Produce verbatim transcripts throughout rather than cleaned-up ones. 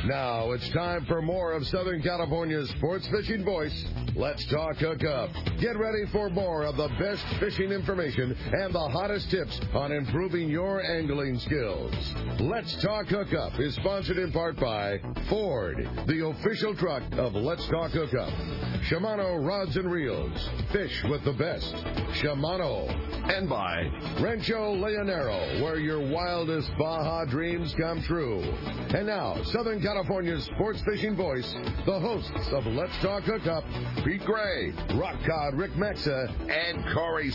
Now it's time for more of Southern California's sports fishing voice. Let's talk hookup. Get ready for more of the best fishing information and the hottest tips on improving your angling skills. Let's Talk Hookup is sponsored in part by Ford, the official truck of Let's Talk Hookup. Shimano Rods and Reels. Fish with the best. Shimano. And by Rancho Leonero, where your wildest Baja dreams come true. And now, Southern California's sports fishing voice, the hosts of Let's Talk Hookup, Pete Gray, Rock Cod Rick Mexa, and Corey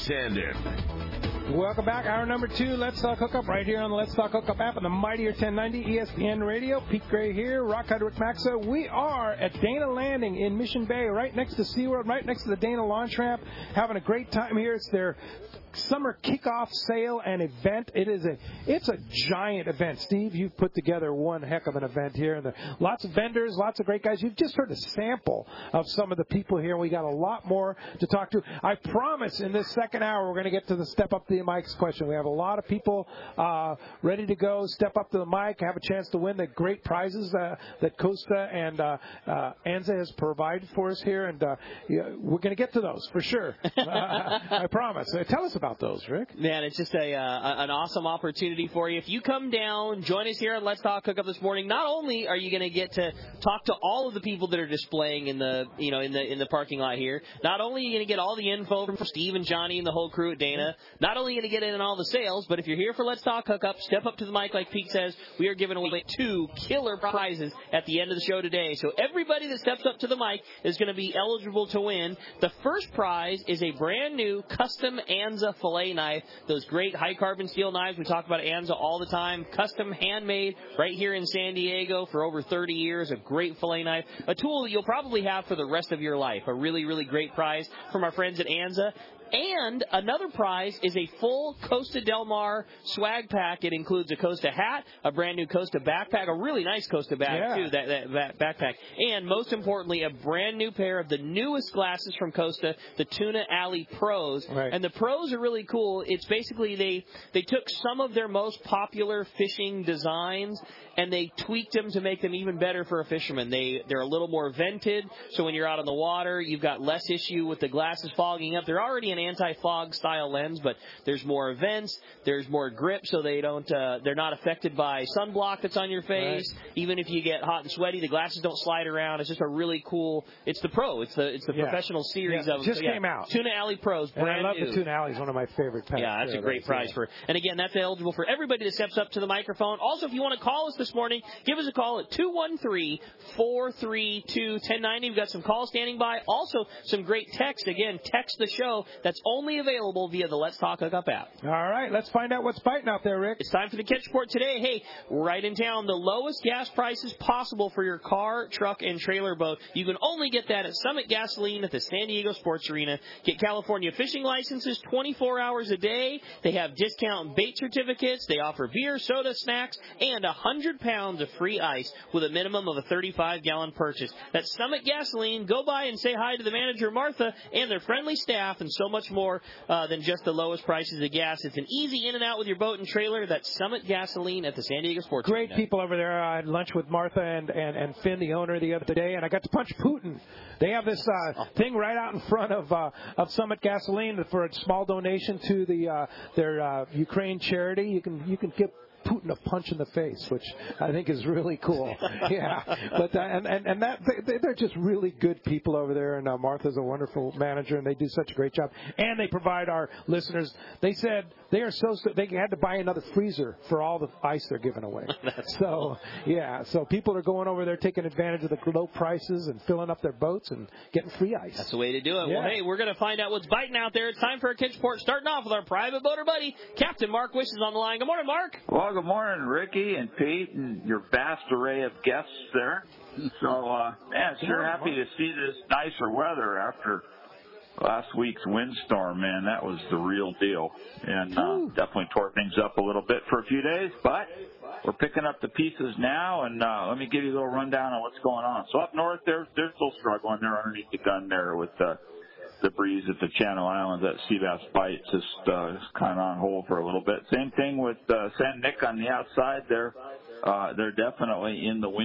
Sandin. Welcome back. Hour number two, Let's Talk Hookup, right here on the Let's Talk Hookup app on the Mightier ten ninety E S P N Radio. Pete Gray here, Rock Cod Rick Maxa. We are at Dana Landing in Mission Bay, right next to SeaWorld, right next to the Dana Launch Ramp. Having a great time here. It's their summer kickoff sale and event. It is a it's a giant event. Steve, you've put together one heck of an event here, and there lots of vendors, lots of great guys. You've just heard a sample of some of the people here. We got a lot more to talk to. I promise in this second hour we're going to get to the step up to the mics question. We have a lot of people uh, ready to go. Step up to the mic, have a chance to win the great prizes uh, that Costa and uh, uh, Anza has provided for us here, and uh, yeah, we're going to get to those for sure. uh, I promise. Uh, tell us about those, Rick. Man, it's just a uh, an awesome opportunity for you. If you come down, join us here on Let's Talk Hookup this morning. Not only are you going to get to talk to all of the people that are displaying in the you know in the in the parking lot here. Not only are you going to get all the info from Steve and Johnny and the whole crew at Dana. Not only are you going to get in on all the sales, but if you're here for Let's Talk Hookup, step up to the mic like Pete says. We are giving away two killer prizes at the end of the show today. So everybody that steps up to the mic is going to be eligible to win. The first prize is a brand new custom Anza fillet knife, those great high carbon steel knives. We talk about Anza all the time. Custom handmade right here in San Diego for over thirty years. A great fillet knife. A tool that you'll probably have for the rest of your life. A really, really great prize from our friends at Anza. And another prize is a full Costa Del Mar swag pack. It includes a Costa hat, a brand new Costa backpack, a really nice Costa bag, yeah. too, that, that, that backpack. And most importantly, a brand new pair of the newest glasses from Costa, the Tuna Alley Pros. Right. And the Pros are really cool. It's basically they, they took some of their most popular fishing designs and they tweaked them to make them even better for a fisherman. They, they're a little more vented, so when you're out on the water, you've got less issue with the glasses fogging up. They're already an anti-fog style lens, but there's more vents, there's more grip, so they don't, uh, they're not affected by sunblock that's on your face. Right. Even if you get hot and sweaty, the glasses don't slide around. It's just a really cool. It's the Pro. It's the it's the yeah. professional series yeah. of. It just yeah, came out. Tuna Alley Pros. Brand and I love new. the Tuna Alley. It's one of my favorite packs. Yeah, that's yeah, a great prize yeah. for. And again, that's eligible for everybody that steps up to the microphone. Also, if you want to call us this morning, give us a call at two one three, four three two, one zero nine zero. We've got some calls standing by. Also, some great text. Again, text the show. That's only available via the Let's Talk Hookup app. All right, let's find out what's biting out there, Rick. It's time for the Catch Report today. Hey, right in town, the lowest gas prices possible for your car, truck, and trailer boat. You can only get that at Summit Gasoline at the San Diego Sports Arena. Get California fishing licenses twenty-four hours a day. They have discount bait certificates. They offer beer, soda, snacks, and one hundred pounds of free ice with a minimum of a thirty-five gallon purchase. That's Summit Gasoline. Go by and say hi to the manager, Martha, and their friendly staff, and so much more uh, than just the lowest prices of gas. It's an easy in and out with your boat and trailer. That's Summit Gasoline at the San Diego Sports Great Arena. people over there. I had lunch with Martha and, and, and Finn, the owner, the other day, and I got to punch Putin. They have this uh, oh. thing right out in front of uh, of Summit Gasoline for a small donation to the uh, their uh, Ukraine charity. You can you can give Putin a punch in the face, which I think is really cool. Yeah, but uh, and and and that they, they're just really good people over there. And uh, Martha's a wonderful manager, and they do such a great job. And they provide our listeners. They said they are so they had to buy another freezer for all the ice they're giving away. So yeah, so people are going over there taking advantage of the low prices and filling up their boats and getting free ice. That's the way to do it. Yeah. Well, hey, we're going to find out what's biting out there. It's time for a Catch Report. Starting off with our private boater buddy, Captain Mark Wish is on the line. Good morning, Mark. Well, good morning, Ricky and Pete and your vast array of guests there. So, uh, man, sure happy to see this nicer weather after last week's windstorm, man. That was the real deal. And uh, definitely tore things up a little bit for a few days, but we're picking up the pieces now, and uh, let me give you a little rundown on what's going on. So up north, they're, they're still struggling. They're underneath the gun there with the, the breeze at the Channel Islands. That sea bass bite just uh, is kind of on hold for a little bit. Same thing with uh, San Nick on the outside. They're, uh, they're definitely in the wind.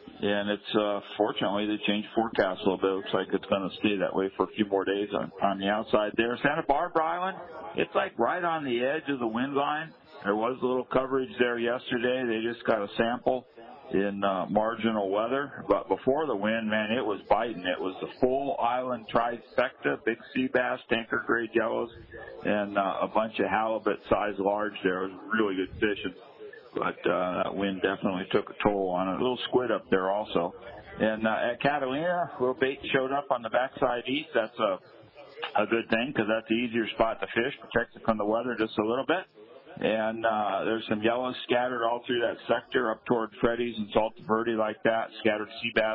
and it's uh, fortunately they changed forecast a little bit. It looks like it's going to stay that way for a few more days on, on the outside there. Santa Barbara Island, it's like right on the edge of the wind line. There was a little coverage there yesterday. They just got a sample in uh, marginal weather, but before the wind, man, it was biting. It was the full island trifecta, big sea bass, tanker grade yellows, and uh, a bunch of halibut size large there. It was really good fishing, but uh, that wind definitely took a toll on it. A little squid up there also. And uh, at Catalina, little bait showed up on the backside east. That's a, a good thing because that's the easier spot to fish, protects it from the weather just a little bit. And uh, there's some yellows scattered all through that sector up toward Freddy's and Salta Verde like that, scattered sea bass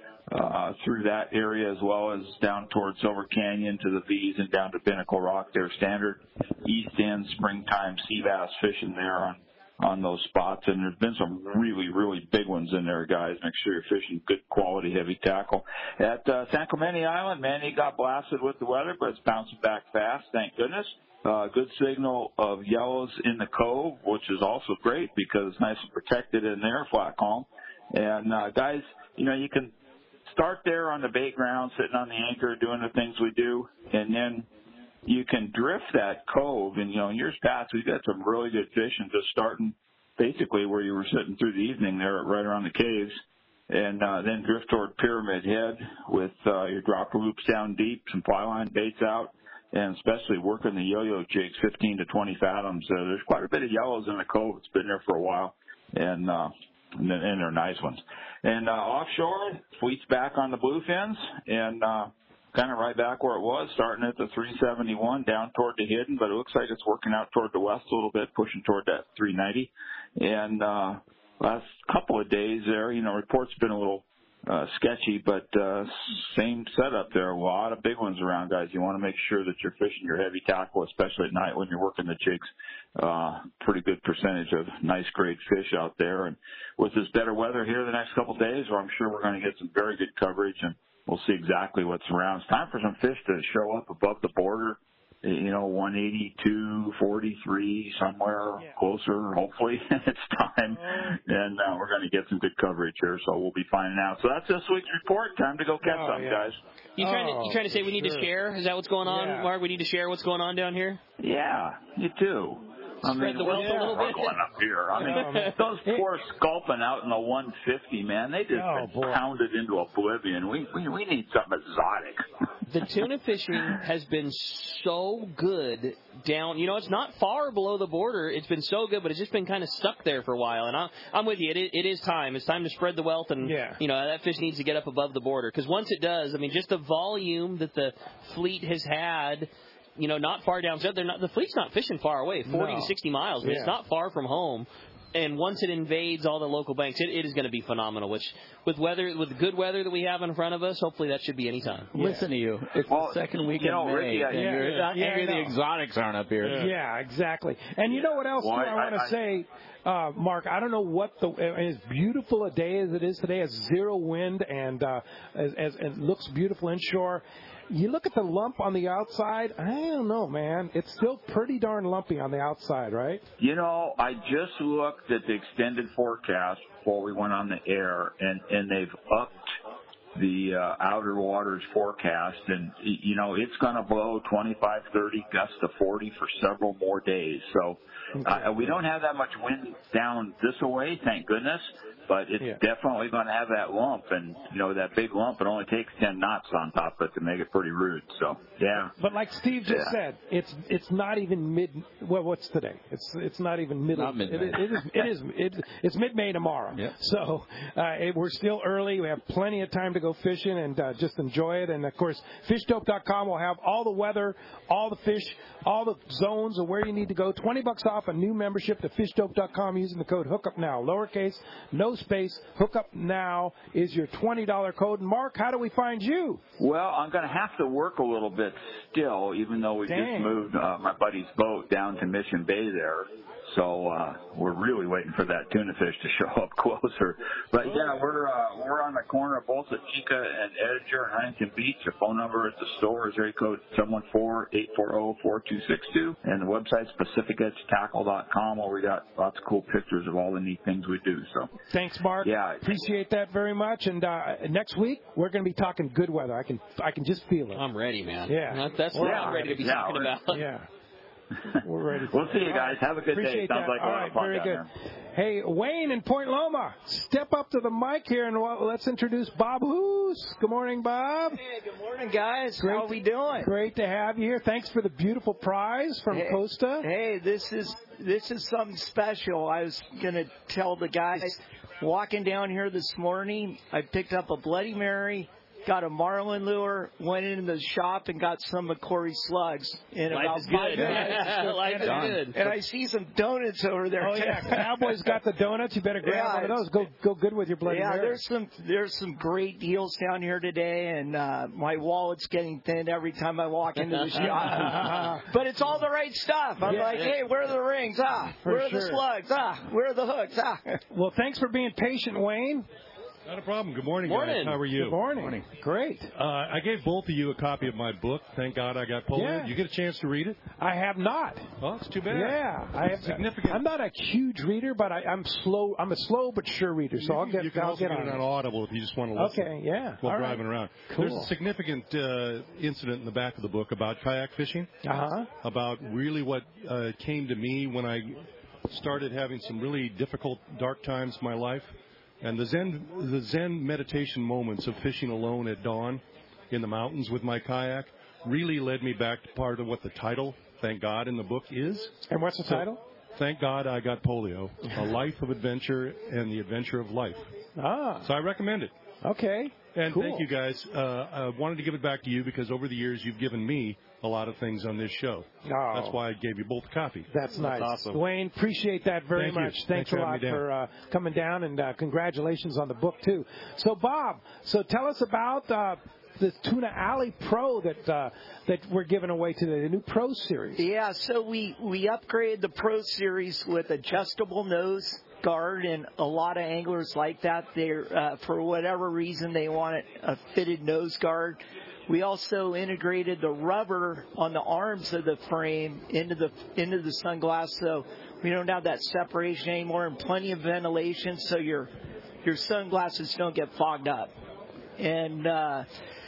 uh, through that area as well as down toward Silver Canyon to the V's and down to Pinnacle Rock there. Standard east end springtime sea bass fishing there on, on those spots. And there's been some really, really big ones in there, guys. Make sure you're fishing good quality heavy tackle. At uh, San Clemente Island, man, he got blasted with the weather, but it's bouncing back fast, thank goodness. Uh, good signal of yellows in the cove, which is also great because it's nice and protected in there, flat calm. And, uh, guys, you know, you can start there on the bait ground, sitting on the anchor, doing the things we do, and then you can drift that cove. And, you know, in years past, we've got some really good fishing just starting basically where you were sitting through the evening there right around the caves, and uh, then drift toward Pyramid Head with uh, your dropper loops down deep, some fly line baits out, and especially working the yo-yo jigs, fifteen to twenty fathoms. Uh, there's quite a bit of yellows in the cove. It's been there for a while, and uh, and, and they're nice ones. And uh, offshore, fleet's back on the bluefins, and uh, kind of right back where it was, starting at the three seventy-one down toward the Hidden, but it looks like it's working out toward the west a little bit, pushing toward that three ninety. And uh, last couple of days there, you know, reports been a little Uh, sketchy, but uh, same setup there. A lot of big ones around, guys. You want to make sure that you're fishing your heavy tackle, especially at night when you're working the jigs. Uh, pretty good percentage of nice grade fish out there. And with this better weather here the next couple of days, well, I'm sure we're going to get some very good coverage, and we'll see exactly what's around. It's time for some fish to show up above the border. You know, one eighty-two, forty-three, somewhere yeah. closer, hopefully. It's time. And uh, we're going to get some good coverage here, so we'll be finding out. So that's this week's report. Time to go catch oh, some, yeah. guys. You trying, to, you trying to say we need sure. to share? Is that what's going on, yeah. Mark? We need to share what's going on down here? Yeah, you do. I Spread mean, the wealth we're a little bit. struggling up here. I mean, oh, those poor sculpin out in the one fifty, man, they just oh, been pounded into oblivion. We, we we need something exotic. The tuna fishing has been so good down. You know, it's not far below the border. It's been so good, but it's just been kind of stuck there for a while. And I'm, I'm with you. It, it is time. It's time to spread the wealth, and yeah. you know that fish needs to get up above the border. Because once it does, I mean, just the volume that the fleet has had. You know, not far down. They're not, the fleet's not fishing far away, forty no. to sixty miles. I mean, yeah. It's not far from home. And once it invades all the local banks, it, it is going to be phenomenal. Which, with weather, with the good weather that we have in front of us, hopefully that should be any time. Yeah. Listen to you. It's well, the second week you in know, May. Ricky, I, and yeah, you're yeah, not yeah, angry the exotics aren't up here. Yeah, yeah exactly. And you know what else well, too, I, I want to say, uh, Mark? I don't know what the as beautiful a day as it is today, as zero wind and uh, as, as it looks beautiful inshore. You look at the lump on the outside, I don't know, man. It's still pretty darn lumpy on the outside, right? You know, I just looked at the extended forecast before we went on the air, and, and they've upped the uh, outer waters forecast. And, you know, it's going to blow twenty-five, thirty, gusts to forty for several more days. So uh, we don't have that much wind down this way, thank goodness. But it's yeah. definitely going to have that lump, and you know that big lump. It only takes ten knots on top of it to make it pretty rude. So yeah. But like Steve just yeah. said, it's it's not even mid. Well, what's today? It's it's not even middle. Not mid-May. It, it is it is it, it's mid-May tomorrow. Yeah. So uh, it, we're still early. We have plenty of time to go fishing and uh, just enjoy it. And of course, fish dope dot com will have all the weather, all the fish, all the zones of where you need to go. Twenty bucks off a new membership to fish dope dot com using the code HookUpNow. Lowercase, no space. Hook Up Now is your twenty dollars code. And Mark, how do we find you? Well, I'm going to have to work a little bit still, even though we Dang. just moved uh, my buddy's boat down to Mission Bay there. So uh, we're really waiting for that tuna fish to show up closer. But yeah, we're uh, we're on the corner of both Anika and Edinger in Huntington Beach. The phone number at the store is area code seven one four, eight four zero, four two six two, and the website's pacific edge tackle dot com, where we got lots of cool pictures of all the neat things we do. So thanks, Mark. Yeah, appreciate that very much. And uh, next week we're going to be talking good weather. I can I can just feel it. I'm ready, man. Yeah, that's what yeah, I'm ready to be yeah, talking about. Yeah. We're ready. We'll see you guys. Have a good Appreciate day. Sounds that. like a All lot right, of fun very down good. there. Hey, Wayne in Point Loma, step up to the mic here and let's introduce Bob Hoos. Good morning, Bob. Hey, good morning, guys. Great, How are we doing? Great to have you here. Thanks for the beautiful prize from hey, Costa. Hey, this is this is something special. I was gonna tell the guys walking down here this morning. I picked up a Bloody Mary. Got a marlin lure, went into the shop and got some McCory slugs in Life about is five good. minutes. Life is good. And I see some donuts over there. Oh yeah, Cowboys got the donuts. You better grab yeah, one of those. Go go good with your Bloody yeah, Mary. there's some there's some great deals down here today, and uh, my wallet's getting thin every time I walk into the shop. But it's all the right stuff. I'm yeah, like, yeah. hey, where are the rings? Ah, For where are sure. the slugs? Ah, where are the hooks? Ah. Well, thanks for being patient, Wayne. Not a problem. Good morning, morning. guys. How are you? Good morning. morning. Great. Uh, I gave both of you a copy of my book. Thank God I got pulled Yeah. in. You get a chance to read it? I have not. Oh, it's too bad. Yeah, I have significant. I'm not a huge reader, but I, I'm slow. I'm a slow but sure reader, so you I'll can, get. you can I'll also get get on it on it. Audible if you just want to listen. Okay, yeah. While All driving right. around. Cool. There's a significant uh, incident in the back of the book about kayak fishing. Uh huh. About really what uh, came to me when I started having some really difficult, dark times in my life. And the Zen, the Zen meditation moments of fishing alone at dawn in the mountains with my kayak really led me back to part of what the title, Thank God, in the book is. And what's the so, title? Thank God I Got Polio, A Life of Adventure and the Adventure of Life. Ah. So I recommend it. Okay. And cool. thank you, guys. Uh, I wanted to give it back to you because over the years you've given me a lot of things on this show. Oh. That's why I gave you both a copy. That's nice. That's awesome. Wayne, appreciate that very Thank you. much. Thanks, Thanks a for lot having me for uh, coming down, and uh, congratulations on the book, too. So, Bob, so tell us about uh, the Tuna Alley Pro that uh, that we're giving away today, the new Pro Series. Yeah, so we, we upgraded the Pro Series with adjustable nose guard, and a lot of anglers like that. They're uh, for whatever reason they want a fitted nose guard. We also integrated the rubber on the arms of the frame into the into the sunglass, so we don't have that separation anymore, and plenty of ventilation, so your your sunglasses don't get fogged up. And uh,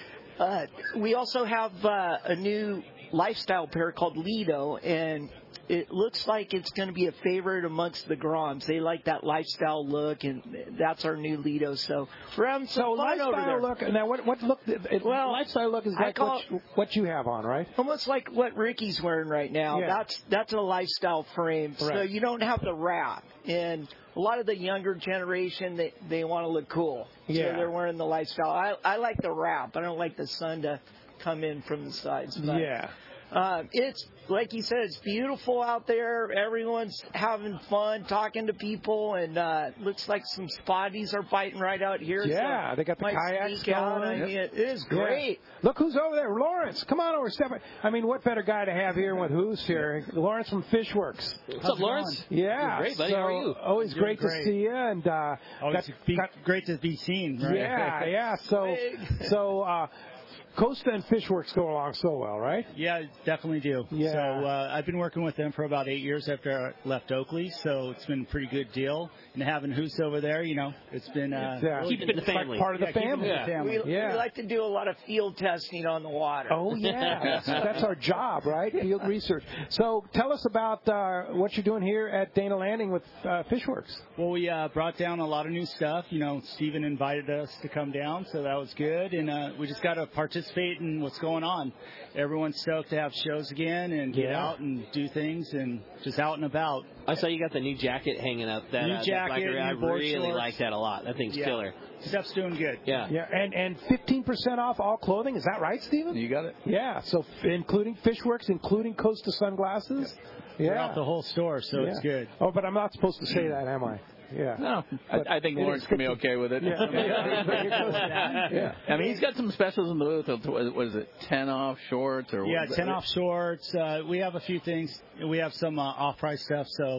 uh, we also have uh, a new lifestyle pair called Lido, and it looks like it's going to be a favorite amongst the Groms. They like that lifestyle look, and that's our new Lido. So we're having some So fun over there. lifestyle look. Now, what what look? It, Well, lifestyle look is I like call what you, what you have on, right? Almost like what Ricky's wearing right now. Yeah. That's that's a lifestyle frame. So Right. you don't have the wrap. And a lot of the younger generation, they they want to look cool. Yeah. So they're wearing the lifestyle. I I like the wrap. I don't like the sun to come in from the sides. But, Yeah. Uh, it's like you said, it's beautiful out there. Everyone's having fun, talking to people, and uh, looks like some spotties are biting right out here. Yeah, so they got the might kayaks sneak out. going. I mean, it is Yeah. great. Look who's over there, Lawrence. Come on over, step. I mean, what better guy to have here with who's here? Lawrence from Fishworks. What's up, Lawrence? Yeah, Great, buddy. So, How are you? Always Doing great, great. to see you, and uh, Always got- be got- great to be seen, right? yeah, yeah. So, so uh, Costa and Fishworks go along so well, right? Yeah, definitely do. Yeah. So uh, I've been working with them for about eight years after I left Oakley, so it's been a pretty good deal. And having Hoos over there, you know, it's been uh, Yeah. Keep it in the It's like family. part of yeah, the keep it in family. the family. We, Yeah. we like to do a lot of field testing on the water. Oh yeah, that's, that's our job, right? Field research. So tell us about uh, what you're doing here at Dana Landing with uh, Fishworks. Well, we uh, brought down a lot of new stuff. You know, Stephen invited us to come down, so that was good. And uh, we just got to participate in what's going on. Everyone's stoked to have shows again and get Yeah. out and do things and just out and about. I saw you got the new jacket hanging up. That, New uh, that jacket, black area. I new board really shorts. like that a lot. That thing's Yeah. killer. Stuff's doing good. Yeah. Yeah, and and fifteen percent off all clothing. Is that right, Stephen? You got it. Yeah, so f- including Fishworks, including Costa sunglasses. Yeah. Throughout the whole store, so yeah. it's good. Oh, but I'm not supposed to say that, am I? Yeah. No, But I, I think it Lawrence is can be okay with it. Yeah. yeah. I mean, he's got some specials in the booth. What what is it, ten off shorts or Yeah, what? ten off shorts. Uh, we have a few things. We have some uh, off-price stuff, so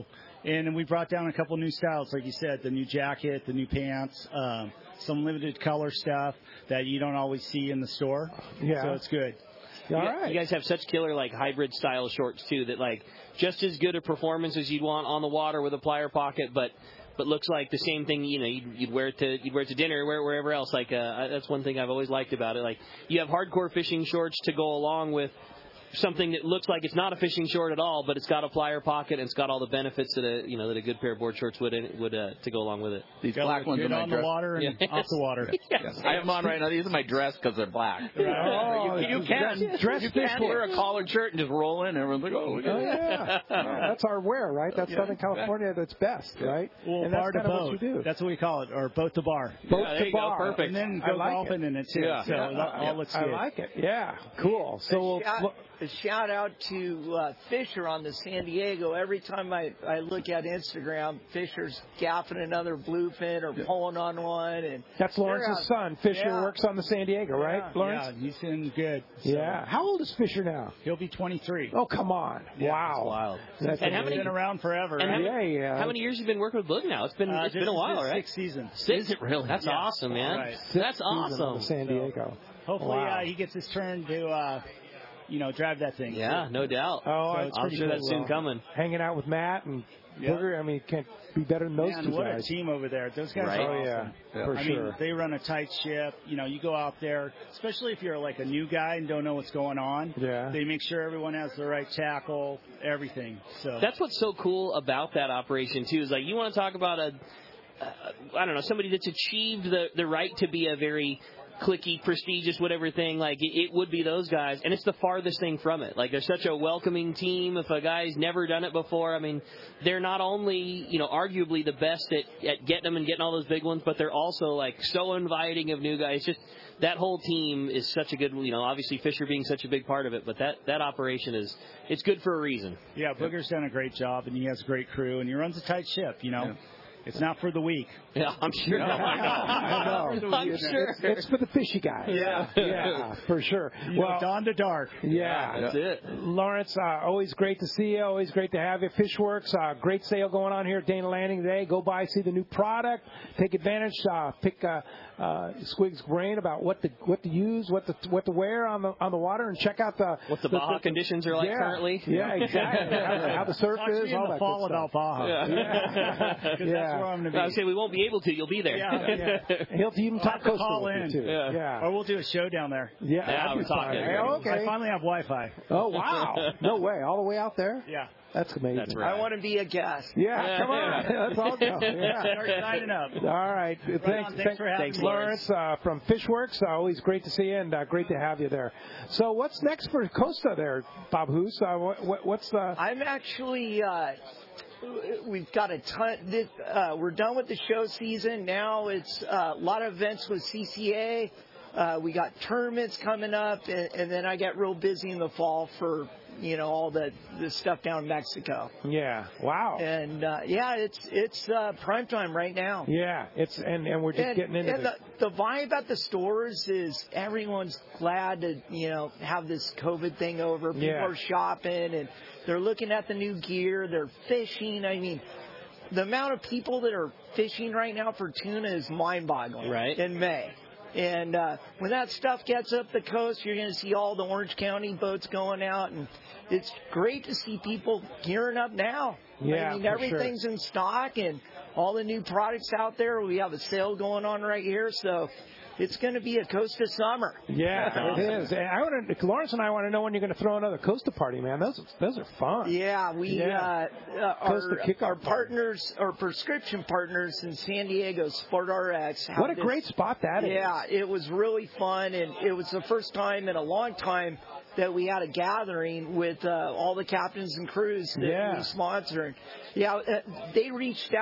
And we brought down a couple new styles, like you said, the new jacket, the new pants, um, some limited color stuff that you don't always see in the store. Yeah. So it's good. You, guys, you guys have such killer like hybrid style shorts too that like just as good a performance as you'd want on the water with a plier pocket, but but looks like the same thing. You know, you'd, you'd wear it to you'd wear it to dinner, wear it wherever else. Like uh, that's one thing I've always liked about it. Like you have hardcore fishing shorts to go along with something that looks like it's not a fishing short at all, but it's got a plier pocket and it's got all the benefits that a you know that a good pair of board shorts would would uh, to go along with it. These black ones are my on dress. the water and yes. off the water. Yes. Yes. I have them on right now. These are my dress because they're black. Oh, you, you can dress you fish can wear a collared shirt and just roll in. Everyone's like, oh, look at Oh, that. yeah. yeah. That's our wear, right? That's Yeah. Southern California at its best, right? Well, and bar that's to kind of boat. what you do. That's what we call it, or boat to bar. Boat Yeah, there to you go. bar. Perfect. And then I go like golfing it. in it too. Yeah. So Yeah. that all looks I good. like it. Yeah, cool. So a, shout, we'll, a shout out to uh, Fisher on the San Diego. Every time I, I look at Instagram, Fisher's gaffing another bluefin or pulling on one. And that's Lawrence's son. Fisher Yeah. works on the San Diego, right, Yeah. Lawrence? Yeah, he's in good. So Yeah. How old is Fisher now? He'll be twenty-three. Oh, come on. Yeah, wow. that's wild. That's And how He's many- been around forever. And how, right? many, Yeah, yeah. how many years have you been working with Boog now? It's been Uh, it's this been a is while, his right? Sixth season. Six? Really? That's Yeah. awesome, man. Right. That's Season on awesome. the San Diego. Hopefully, Wow. uh, he gets his turn to, uh, you know, drive that thing. Yeah, no doubt. Oh, So it's it's I'm pretty sure cool, that's soon uh, coming. Hanging out with Matt and Yeah. Booger. I mean, can't be better than those Man, two what guys. a team over there. Those guys Right. are Oh, awesome. yeah, for I sure. mean, they run a tight ship. You know, you go out there, especially if you're like a new guy and don't know what's going on. Yeah. They make sure everyone has the right tackle, everything. So That's what's so cool about that operation too. Is like you want to talk about a, uh, I don't know, somebody that's achieved the the right to be a very clicky, prestigious, whatever thing. Like it, it would be those guys, and it's the farthest thing from it. Like they're such a welcoming team. If a guy's never done it before, I mean, they're not only you know arguably the best at at getting them and getting all those big ones, but they're also like so inviting of new guys. Just that whole team is such a good, you know, obviously Fisher being such a big part of it, but that, that operation is, it's good for a reason. yeah, Booger's done a great job, and he has a great crew, and he runs a tight ship. You know, Yeah. it's not for the weak. Yeah, I'm sure. I know. I'm sure. It's, it's for the fishy guys. Yeah. yeah, for sure. You know, dawn to dark. Yeah, That's it. Lawrence, uh, always great to see you. Always great to have you. Fishworks, uh, great sale going on here at Dana Landing today. Go by, see the new product, take advantage, uh, pick uh, uh, Squig's brain about what to what to use, what to what to wear on the on the water, and check out the What the Baja conditions are like yeah, currently. Yeah, exactly. how, how the surf Talk to is, me in all the that fall good stuff. about Baja. Yeah. Yeah. 'Cause that's Yeah. where I'm going to I be. would say we won't be able to. You'll be there. Yeah, yeah. He'll even We'll talk have to coastal call with you in. too. Yeah. Yeah. Or we'll do a show down there. Yeah, Yeah, that'd we're be talking. fun. I Okay. finally have Wi-Fi. Oh wow! No way! All the way out there? Yeah. That's amazing. That's right. I want to be a guest. Yeah, Yeah, come on. yeah. Let's all go. Yeah. Start signing up. All right. Thanks, on. Thanks for having Thanks, me. Lawrence, uh, from Fishworks. Uh, always great to see you, and uh, great to have you there. So, what's next for Costa there, Bob Hoos? Uh, what, what, what's the? I'm actually. Uh, We've got a ton. This, uh, we're done with the show season. Now it's uh, a lot of events with C C A. Uh, we got tournaments coming up, and, and then I get real busy in the fall for you know all the, the stuff down in Mexico. Yeah. Wow. And uh, yeah, it's it's uh, prime time right now. Yeah. It's and, and we're just and, getting into and the, the vibe at the stores is everyone's glad to you know have this COVID thing over. People Yeah. are shopping and they're looking at the new gear. They're fishing. I mean, the amount of people that are fishing right now for tuna is mind-boggling. Right. In May. And uh, when that stuff gets up the coast, you're going to see all the Orange County boats going out, and it's great to see people gearing up now. Yeah, I mean, for everything's in stock, and all the new products out there. We have a sale going on right here, so it's going to be a Costa summer. Yeah, it is. And I want to, Lawrence and I want to know when you're going to throw another Costa party, man. Those those are fun. Yeah, we Yeah. Uh, uh, Costa our, Kickoff our Party. partners, our prescription partners in San Diego, Sport R X. have What a this- great spot that is. Yeah, it was really fun, and it was the first time in a long time that we had a gathering with uh, all the captains and crews that Yeah. we sponsor. Yeah, uh, they reached out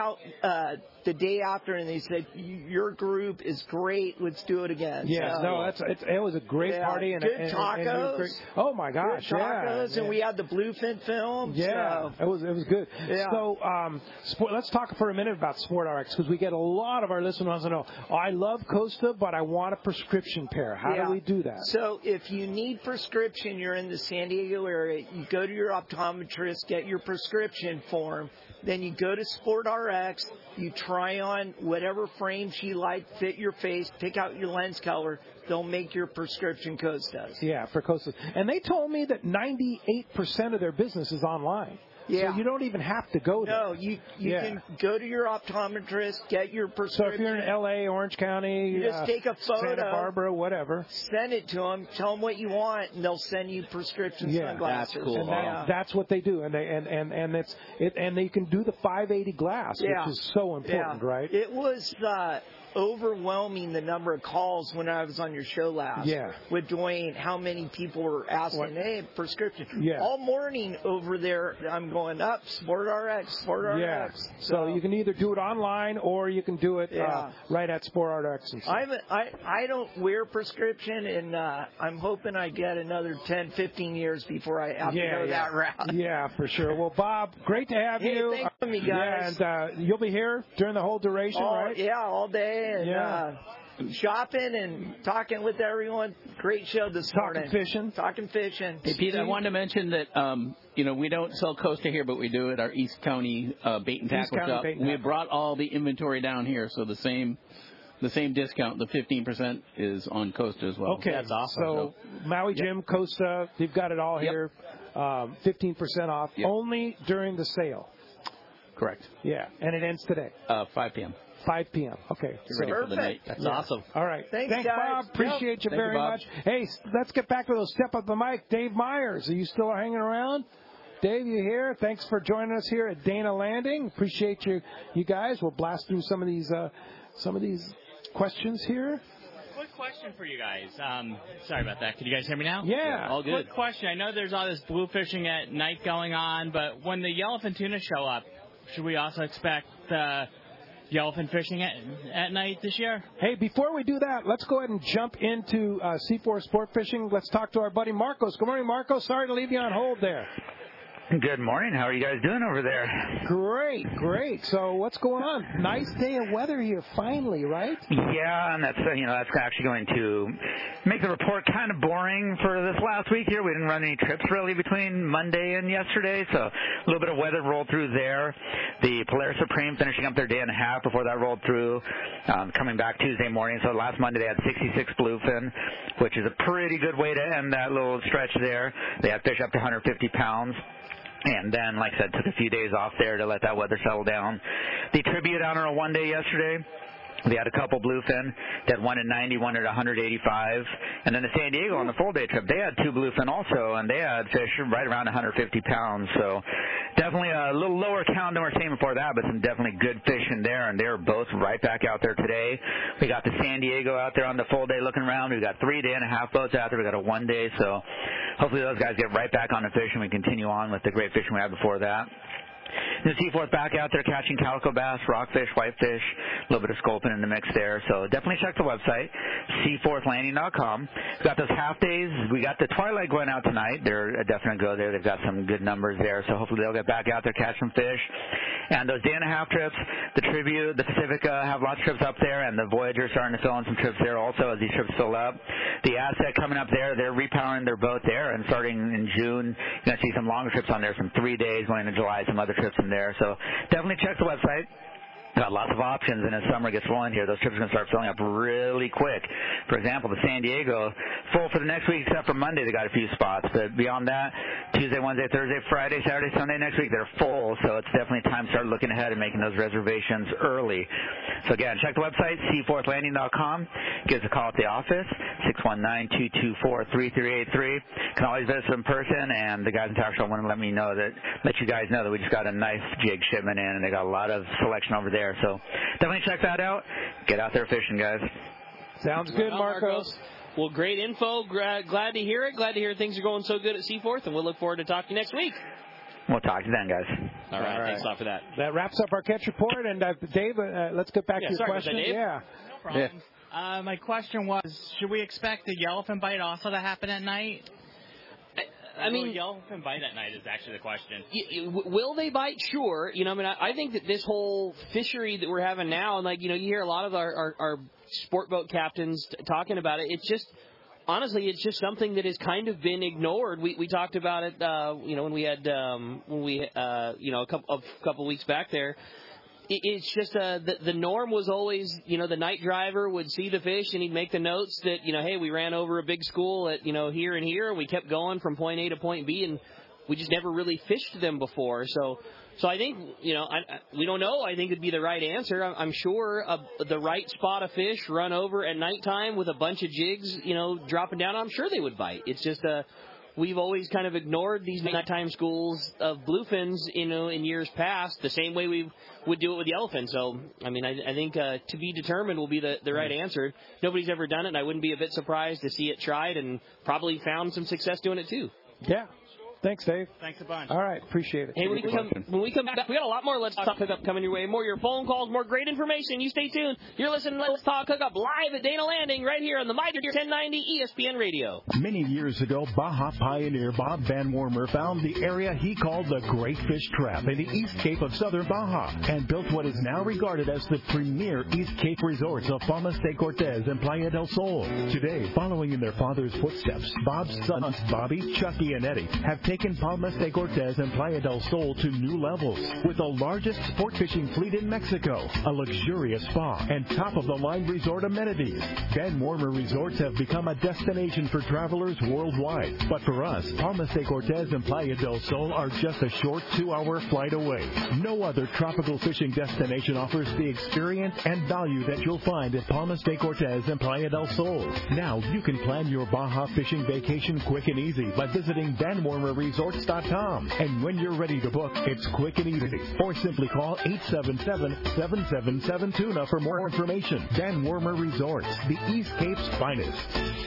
uh, the day after, and they said, "Your group is great. Let's do it again." Yeah, so, no, that's it, it was a great yeah, party and good and, tacos. And, and great, oh my gosh, good tacos, yeah, and we had the bluefin film. Yeah, so. it was it was good. Yeah. So, um, sport, let's talk for a minute about Sport R X because we get a lot of our listeners wants to know. Oh, I love Costa, but I want a prescription pair. How yeah. do we do that? So, if you need prescription, you're in the San Diego area. You go to your optometrist, get your prescription form. Then you go to Sport R X, you try on whatever frames you like, fit your face, pick out your lens color. They'll make your prescription Costas. Yeah, for Costas. And they told me that ninety-eight percent of their business is online. Yeah. So you don't even have to go there. No, you you yeah. can go to your optometrist, get your prescription. So if you're in L A, Orange County, you just uh, take a photo, Santa Barbara, whatever, send it to them, tell them what you want, and they'll send you prescription yeah, sunglasses. That's cool. And that, yeah. that's what they do, and they and and and it's it, and they can do the five eighty glass, yeah. which is so important, yeah. right? It was uh, overwhelming the number of calls when I was on your show last. Yeah. With Dwayne, how many people were asking, what? "Hey, prescription." Yeah. All morning over there, I'm going up Sport R X, Sport R X. Yeah. So, so you can either do it online or you can do it yeah. uh, right at Sport R X. And stuff. I'm a, I I don't wear prescription, and uh, I'm hoping I get another ten, fifteen years before I have yeah, to go yeah. that route. Yeah, for sure. Well, Bob, great to have hey, you. Thanks for me, guys. Yeah, and uh, you'll be here during the whole duration, all, right? Yeah, all day. And, yeah. Uh, shopping and talking with everyone. Great show this Talking morning. fishing. Talking fishing. Hey, Pete, I wanted to mention that, um, you know, we don't sell Costa here, but we do at our East County uh, bait and East tackle County shop. Bait and We Tackle. brought all the inventory down here, so the same the same discount, the fifteen percent, is on Costa as well. Okay, That's awesome. So, Maui Yep. Jim, Costa, they've got it all Yep. here. Um, fifteen percent off, Yep. only during the sale. Correct. Yeah, and it ends today. Uh, five p.m. five p.m. Okay. Get ready for the Perfect. night. That's Yeah. awesome. All right. Thanks, Thanks, guys. Bob. Appreciate you Thank you, very Bob. much. Hey, s- let's get back to those Step Up the Mic. Dave Myers, are you still hanging around? Dave, you here? Thanks for joining us here at Dana Landing. Appreciate you, you guys. We'll blast through some of these, uh, some of these questions here. Quick question for you guys. Um, sorry about that. Can you guys hear me now? Yeah. All good. Quick question. I know there's all this blue fishing at night going on, but when the yellowfin tuna show up, should we also expect uh, yellowfin fishing at, at night this year? Hey, before we do that, let's go ahead and jump into uh, C four Sport Fishing. Let's talk to our buddy Marcos. Good morning, Marcos. Sorry to leave you on hold there. Good morning. How are you guys doing over there? Great, great. So what's going on? Nice day of weather here, finally, right? Yeah, and that's uh, you know that's actually going to make the report kind of boring for this last week here. We didn't run any trips really between Monday and yesterday, so a little bit of weather rolled through there. The Polaris Supreme finishing up their day and a half before that rolled through, um, coming back Tuesday morning. So last Monday they had sixty-six bluefin, which is a pretty good way to end that little stretch there. They had fish up to one hundred fifty pounds. And then, like I said, took a few days off there to let that weather settle down. The Tribute out on a one day yesterday. They had a couple bluefin. They had one at ninety, one at one hundred eighty-five. And then the San Diego on the full day trip, they had two bluefin also, and they had fish right around one hundred fifty pounds. So definitely a little lower count than we were seeing before that, but some definitely good fish in there, and they're both right back out there today. We got the San Diego out there on the full day looking around. We've got three day and a half boats out there. We got a one day, so hopefully those guys get right back on the fish and we continue on with the great fishing we had before that. The Seaforth back out there catching calico bass, rockfish, whitefish, a little bit of sculpin in the mix there. So definitely check the website, seaforth landing dot com. We've got those half days. We got the Twilight going out tonight. They're a definite go there. They've got some good numbers there. So hopefully they'll get back out there, catch some fish. And those day and a half trips, the Tribute, the Pacifica have lots of trips up there, and the Voyager starting to fill in some trips there also as these trips fill up. The Aztec coming up there, they're repowering their boat there, and starting in June, you're going to see some longer trips on there, some three days going into July, some other trips in there. So definitely check the website. Got lots of options, and as summer gets rolling here, those trips are going to start filling up really quick. For example, the San Diego, full for the next week except for Monday. They got a few spots, but beyond that, Tuesday, Wednesday, Thursday, Friday, Saturday, Sunday next week, they're full, so it's definitely time to start looking ahead and making those reservations early. So again, check the website, seaforth landing dot com. Give us a call at the office, six one nine, two two four, three three eight three. Can always visit in person, and the guys in Tower Show want to let me know that, let you guys know that we just got a nice jig shipment in, and they got a lot of selection over there. So definitely check that out. Get out there fishing, guys. Sounds good, Well, Marcos. Marcos. Well, great info. Gra- glad to hear it. Glad to hear things are going so good at Seaforth, and we'll look forward to talking to you next week. We'll talk to you then, guys. All right, All right. thanks a lot for that. That wraps up our catch report. And uh, Dave, uh, let's get back Yeah, to your sorry about that, question. Dave. Yeah. No problem. Uh, my question was, should we expect the yellowfin bite also to happen at night? I mean, will yellowfin bite at night is actually the question. Y- y- will they bite? Sure. You know, I mean, I, I think that this whole fishery that we're having now, and like, you know, you hear a lot of our, our, our sport boat captains t- talking about it. It's just, honestly, it's just something that has kind of been ignored. We we talked about it, uh, you know, when we had, um, when we, uh, you know, a couple of couple weeks back there. It, it's just uh, the the norm was always, you know, the night driver would see the fish and he'd make the notes that, you know, hey, we ran over a big school at, you know, here and here. We kept going from point A to point B, and we just never really fished them before. So, so I think, you know, I, I, we don't know. I think it'd be the right answer. I'm, I'm sure uh, the right spot of fish run over at nighttime with a bunch of jigs, you know, dropping down. I'm sure they would bite. It's just uh, we've always kind of ignored these nighttime schools of bluefins, you know, in years past, the same way we would do it with yellowfin. So, I mean, I, I think uh, to be determined will be the, the right answer. Nobody's ever done it, and I wouldn't be a bit surprised to see it tried and probably found some success doing it too. Yeah. Thanks, Dave. Thanks a bunch. All right, appreciate it. Hey, when we, come, when we come back, we got a lot more Let's Talk Hookup coming your way. More of your phone calls, more great information. You stay tuned. You're listening to Let's Talk Hookup live at Dana Landing right here on the Mighty ten ninety E S P N Radio. Many years ago, Baja pioneer Bob Van Wormer found the area he called the Great Fish Trap in the East Cape of southern Baja and built what is now regarded as the premier East Cape resorts of Palmas de Cortez and Playa del Sol. Today, following in their father's footsteps, Bob's sons, Bobby, Chucky, and Eddie, have taken Palmas de Cortez and Playa del Sol to new levels with the largest sport fishing fleet in Mexico, a luxurious spa, and top-of-the-line resort amenities. Van Wormer Resorts have become a destination for travelers worldwide. But for us, Palmas de Cortez and Playa del Sol are just a short two-hour flight away. No other tropical fishing destination offers the experience and value that you'll find at Palmas de Cortez and Playa del Sol. Now you can plan your Baja fishing vacation quick and easy by visiting Van Wormer Resorts dot com. And when you're ready to book, it's quick and easy. Or simply call eight seven seven, seven seven seven, TUNA for more information. Van Wormer Resorts, the East Cape's finest.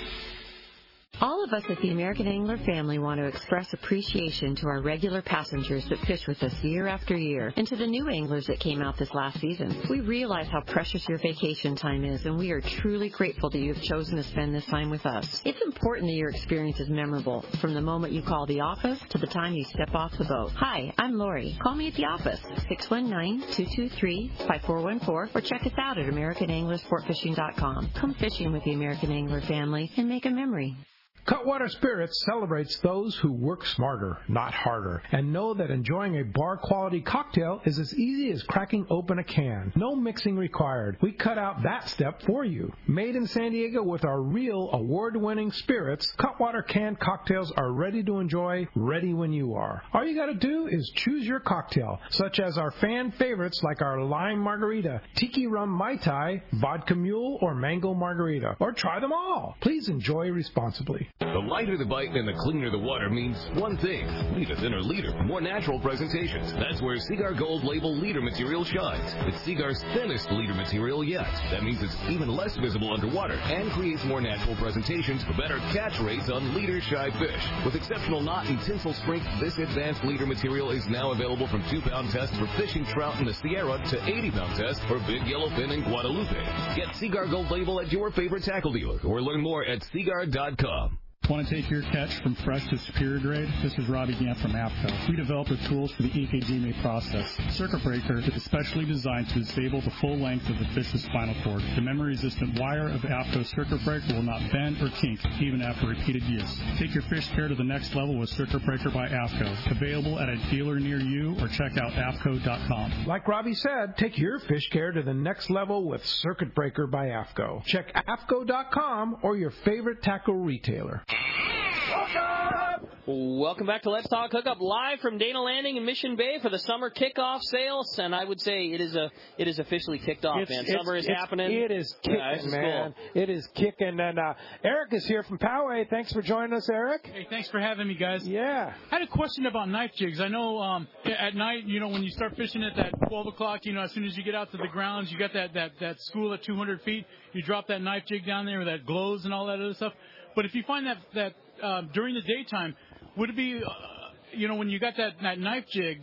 All of us at the American Angler family want to express appreciation to our regular passengers that fish with us year after year, and to the new anglers that came out this last season. We realize how precious your vacation time is, and we are truly grateful that you have chosen to spend this time with us. It's important that your experience is memorable, from the moment you call the office to the time you step off the boat. Hi, I'm Lori. Call me at the office, six one nine, two two three, five four one four, or check us out at American Angler Sport Fishing dot com. Come fishing with the American Angler family and make a memory. Cutwater Spirits celebrates those who work smarter, not harder, and know that enjoying a bar-quality cocktail is as easy as cracking open a can. No mixing required. We cut out that step for you. Made in San Diego with our real award-winning spirits, Cutwater canned cocktails are ready to enjoy, ready when you are. All you got to do is choose your cocktail, such as our fan favorites like our lime margarita, tiki rum mai tai, vodka mule, or mango margarita, or try them all. Please enjoy responsibly. The lighter the bite and the cleaner the water means one thing: lead a thinner leader, more natural presentations. That's where Seaguar Gold Label leader material shines. It's Seaguar's thinnest leader material yet. That means it's even less visible underwater and creates more natural presentations for better catch rates on leader-shy fish. With exceptional knot and tinsel strength, this advanced leader material is now available from two-pound tests for fishing trout in the Sierra to eighty-pound tests for big yellowfin and Guadalupe. Get Seaguar Gold Label at your favorite tackle dealer or learn more at Seaguar dot com. Want to take your catch from fresh to superior grade? This is Robbie Gant from AFCO. We developed the tools for the E K G M A process. Circuit Breaker is specially designed to disable the full length of the fish's spinal cord. The memory-resistant wire of AFCO Circuit Breaker will not bend or kink even after repeated use. Take your fish care to the next level with Circuit Breaker by AFCO. Available at a dealer near you or check out A F C O dot com. Like Robbie said, take your fish care to the next level with Circuit Breaker by AFCO. Check A F C O dot com or your favorite tackle retailer. Welcome back to Let's Talk Hookup, live from Dana Landing in Mission Bay for the summer kickoff sales, and I would say it is a it is officially kicked off, It's, man. it's, Summer is it's, happening. It is kicking, yeah, this is man. Cool. It is kicking, and uh, Eric is here from Poway. Thanks for joining us, Eric. Hey, thanks for having me, guys. Yeah. I had a question about knife jigs. I know um, at night, you know, when you start fishing at that twelve o'clock, you know, as soon as you get out to the grounds, you got that, that, that school at two hundred feet, you drop that knife jig down there that glows and all that other stuff. But if you find that, that uh, during the daytime, would it be, uh, you know, when you got that, that knife jig,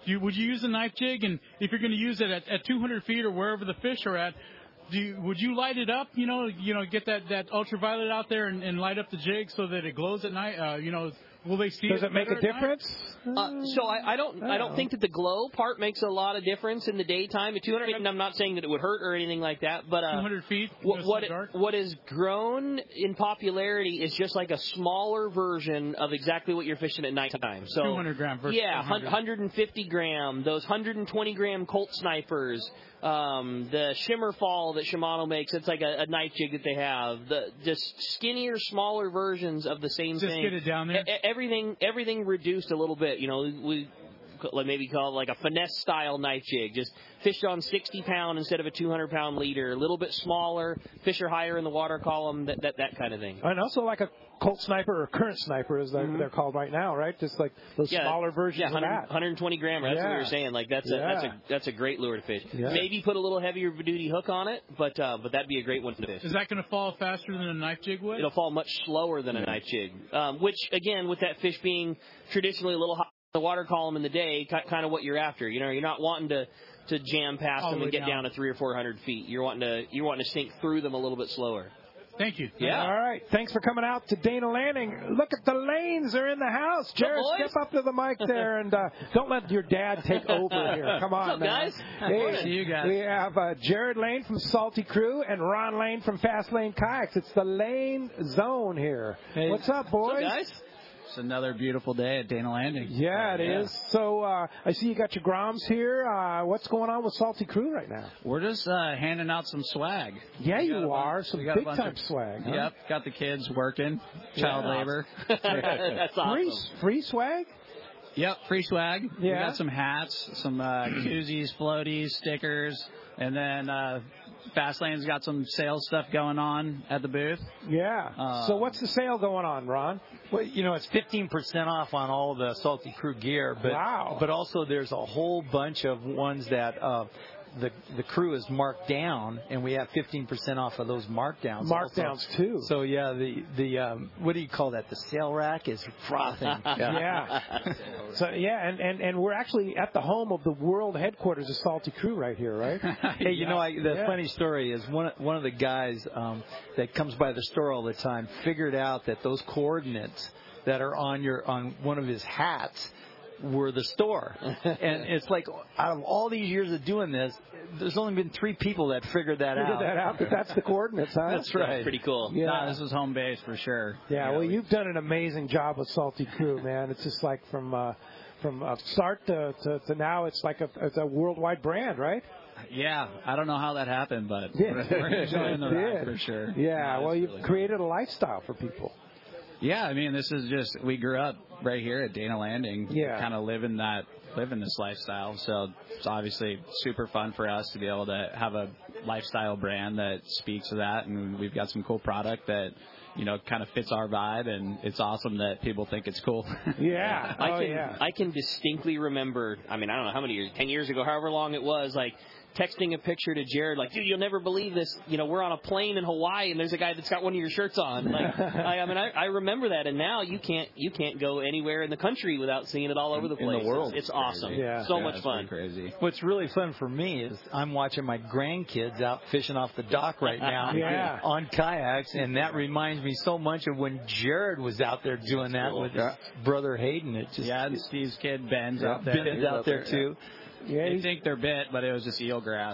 Do you, would you use a knife jig? And if you're going to use it at, at two hundred feet or wherever the fish are at, do you, would you light it up? You know, you know, get that, that ultraviolet out there and, and light up the jig so that it glows at night. Uh, you know, will they see? Does it, it make a difference? Uh, so I, I don't I don't think that the glow part makes a lot of difference in the daytime. At two hundred, and I'm not saying that it would hurt or anything like that, but uh, two hundred feet. What what, it, what has grown in popularity is just like a smaller version of exactly what you're fishing at nighttime. So two hundred gram versus yeah, one hundred. one hundred fifty gram, those one hundred twenty gram Colt snipers. Um, the Shimmer Fall that Shimano makes, it's like a, a knife jig that they have. The just skinnier, smaller versions of the same Just thing. get it down there. E- everything, everything reduced a little bit. You know, we like maybe call it like a finesse style knife jig. Just fished on sixty pound instead of a two hundred pound leader. A little bit smaller, fish are higher in the water column. That that that kind of thing. And also like a Colt sniper or current sniper, as they're, Mm-hmm. they're called right now, right? Just like those Yeah, smaller versions yeah, of one hundred, that. one hundred twenty gram. That's Yeah. what we were saying. Like that's a Yeah. that's a that's a great lure to fish. Yeah. Maybe put a little heavier duty hook on it, but uh, but that'd be a great one to fish. Is that going to fall faster than a knife jig would? It'll fall much slower than a knife jig, um, which again, with that fish being traditionally a little high in the water column in the day, kind of what you're after. You know, you're not wanting to to jam past All them the and way get down. down to three or four hundred feet. You're wanting to you're wanting to sink through them a little bit slower. Thank you. Yeah. All right. Thanks for coming out to Dana Landing. Look at the Lanes are in the house. Jared, boys? step up to the mic there and uh, don't let your dad take over here. Come on, What's up, man. guys? Hey, See you guys. We have uh, Jared Lane from Salty Crew and Ron Lane from Fast Lane Kayaks. It's the Lane Zone here. Hey. What's up, boys? What's up, guys? It's another beautiful day at Dana Landing. Yeah, it is. So uh, I see you got your Groms here. Uh, what's going on with Salty Crew right now? We're just uh, handing out some swag. Yeah, We got a you bunch- are. Some we got a big bunch time of- swag. Huh? Yep, got the kids working, child Yeah. labor. That's awesome. Free, free swag? Yep, free swag. We Yeah. got some hats, some uh, koozies, floaties, stickers, and then uh, Fastlane's got some sales stuff going on at the booth. Yeah. Um, so what's the sale going on, Ron? Well, you know, it's fifteen percent off on all the Salty Crew gear, but Wow. but also there's a whole bunch of ones that uh, the the crew is marked down, and we have fifteen percent off of those markdowns. Markdowns also. too. So yeah, the the um, what do you call that? The sale rack is frothing. Yeah. So yeah, and, and, and we're actually at the home of the world headquarters of Salty Crew right here, right? Hey, you know, I, the Yeah. funny story is one one of the guys um, that comes by the store all the time figured out that those coordinates that are on your on one of his hats were the store, and it's like out of all these years of doing this, there's only been three people that figured that Figured out. that out. That that's the coordinates, huh? That's right. That's pretty cool. Yeah. Nah, this was home base for sure. Yeah, You know, well, we- you've done an amazing job with Salty Crew, man. It's just like from uh, from uh, start to, to, to now, it's like a it's a worldwide brand, right? Yeah, I don't know how that happened, but Yeah. we're, we're enjoying the It ride did. for sure. Yeah, No, well, it's you've really created a lifestyle for people. Yeah, I mean, this is just we grew up right here at Dana Landing, Yeah. kind of living that living this lifestyle. So it's obviously super fun for us to be able to have a lifestyle brand that speaks to that, and we've got some cool product that you know kind of fits our vibe, and it's awesome that people think it's cool. Yeah, I oh can yeah. I can distinctly remember. I mean, I don't know how many years, ten years ago, however long it was, like texting a picture to Jared, like, dude, you'll never believe this. You know, we're on a plane in Hawaii, and there's a guy that's got one of your shirts on. Like, I, I mean, I, I remember that, and now you can't you can't go anywhere in the country without seeing it all over the In the place. world. It's, it's awesome. Yeah. So Yeah, much it's fun. Crazy. What's really fun for me is I'm watching my grandkids out fishing off the dock right now Yeah. on kayaks, and that reminds me so much of when Jared was out there doing that with his brother Hayden. It just Yeah, and Steve's kid Ben's out there. Ben's out there too. Yeah, They he's- think they're bit, but it was just eelgrass.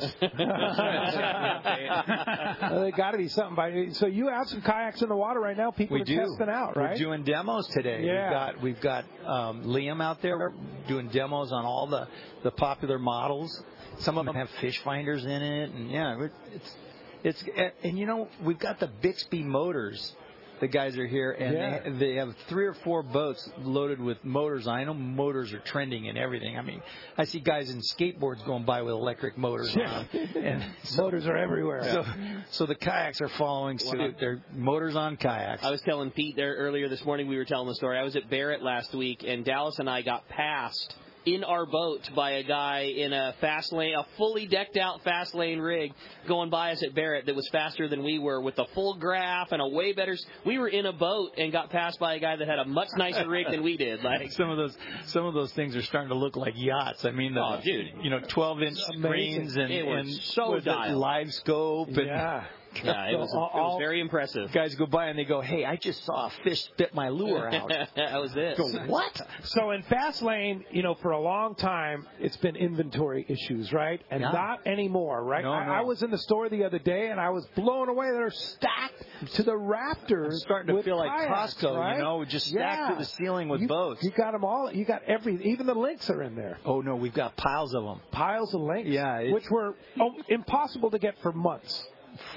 well, they got to be something by. So you have some kayaks in the water right now. People We are do. testing out, right? We're doing demos today. Yeah. We've got we've got um, Liam out there doing demos on all the, the popular models. Some of them have fish finders in it, and yeah, we're- it's it's and, and you know we've got the Bixby motors. The guys are here, and Yeah. they, they have three or four boats loaded with motors. I know motors are trending and everything. I mean, I see guys in skateboards going by with electric motors on. And so, Motors are everywhere. so, so the kayaks are following suit. They're motors on kayaks. I was telling Pete there earlier this morning, we were telling the story. I was at Barrett last week, and Dallas and I got past in our boat by a guy in a fast lane, a fully decked out fast lane rig going by us at Barrett that was faster than we were with a full graph and a way better. We were in a boat and got passed by a guy that had a much nicer rig than we did. Like some of those, some of those things are starting to look like yachts. I mean, the, oh, dude, you know, twelve inch screens and, and so live scope and. Yeah. Yeah, it was, it was very impressive. Guys go by and they go, "Hey, I just saw a fish spit my lure out." That was it. Go, what? So in fast lane, you know, for a long time, it's been inventory issues, right? And yeah. not anymore, right? No, I, no. I was in the store the other day and I was blown away. They're stacked to the rafters. I'm starting to with feel like kayaks, Costco, right? you know, just stacked yeah. to the ceiling with you, boats. You got them all. You got every. Even the links are in there. Oh no, we've got piles of them. Piles of links. Yeah, it, which were oh, impossible to get for months.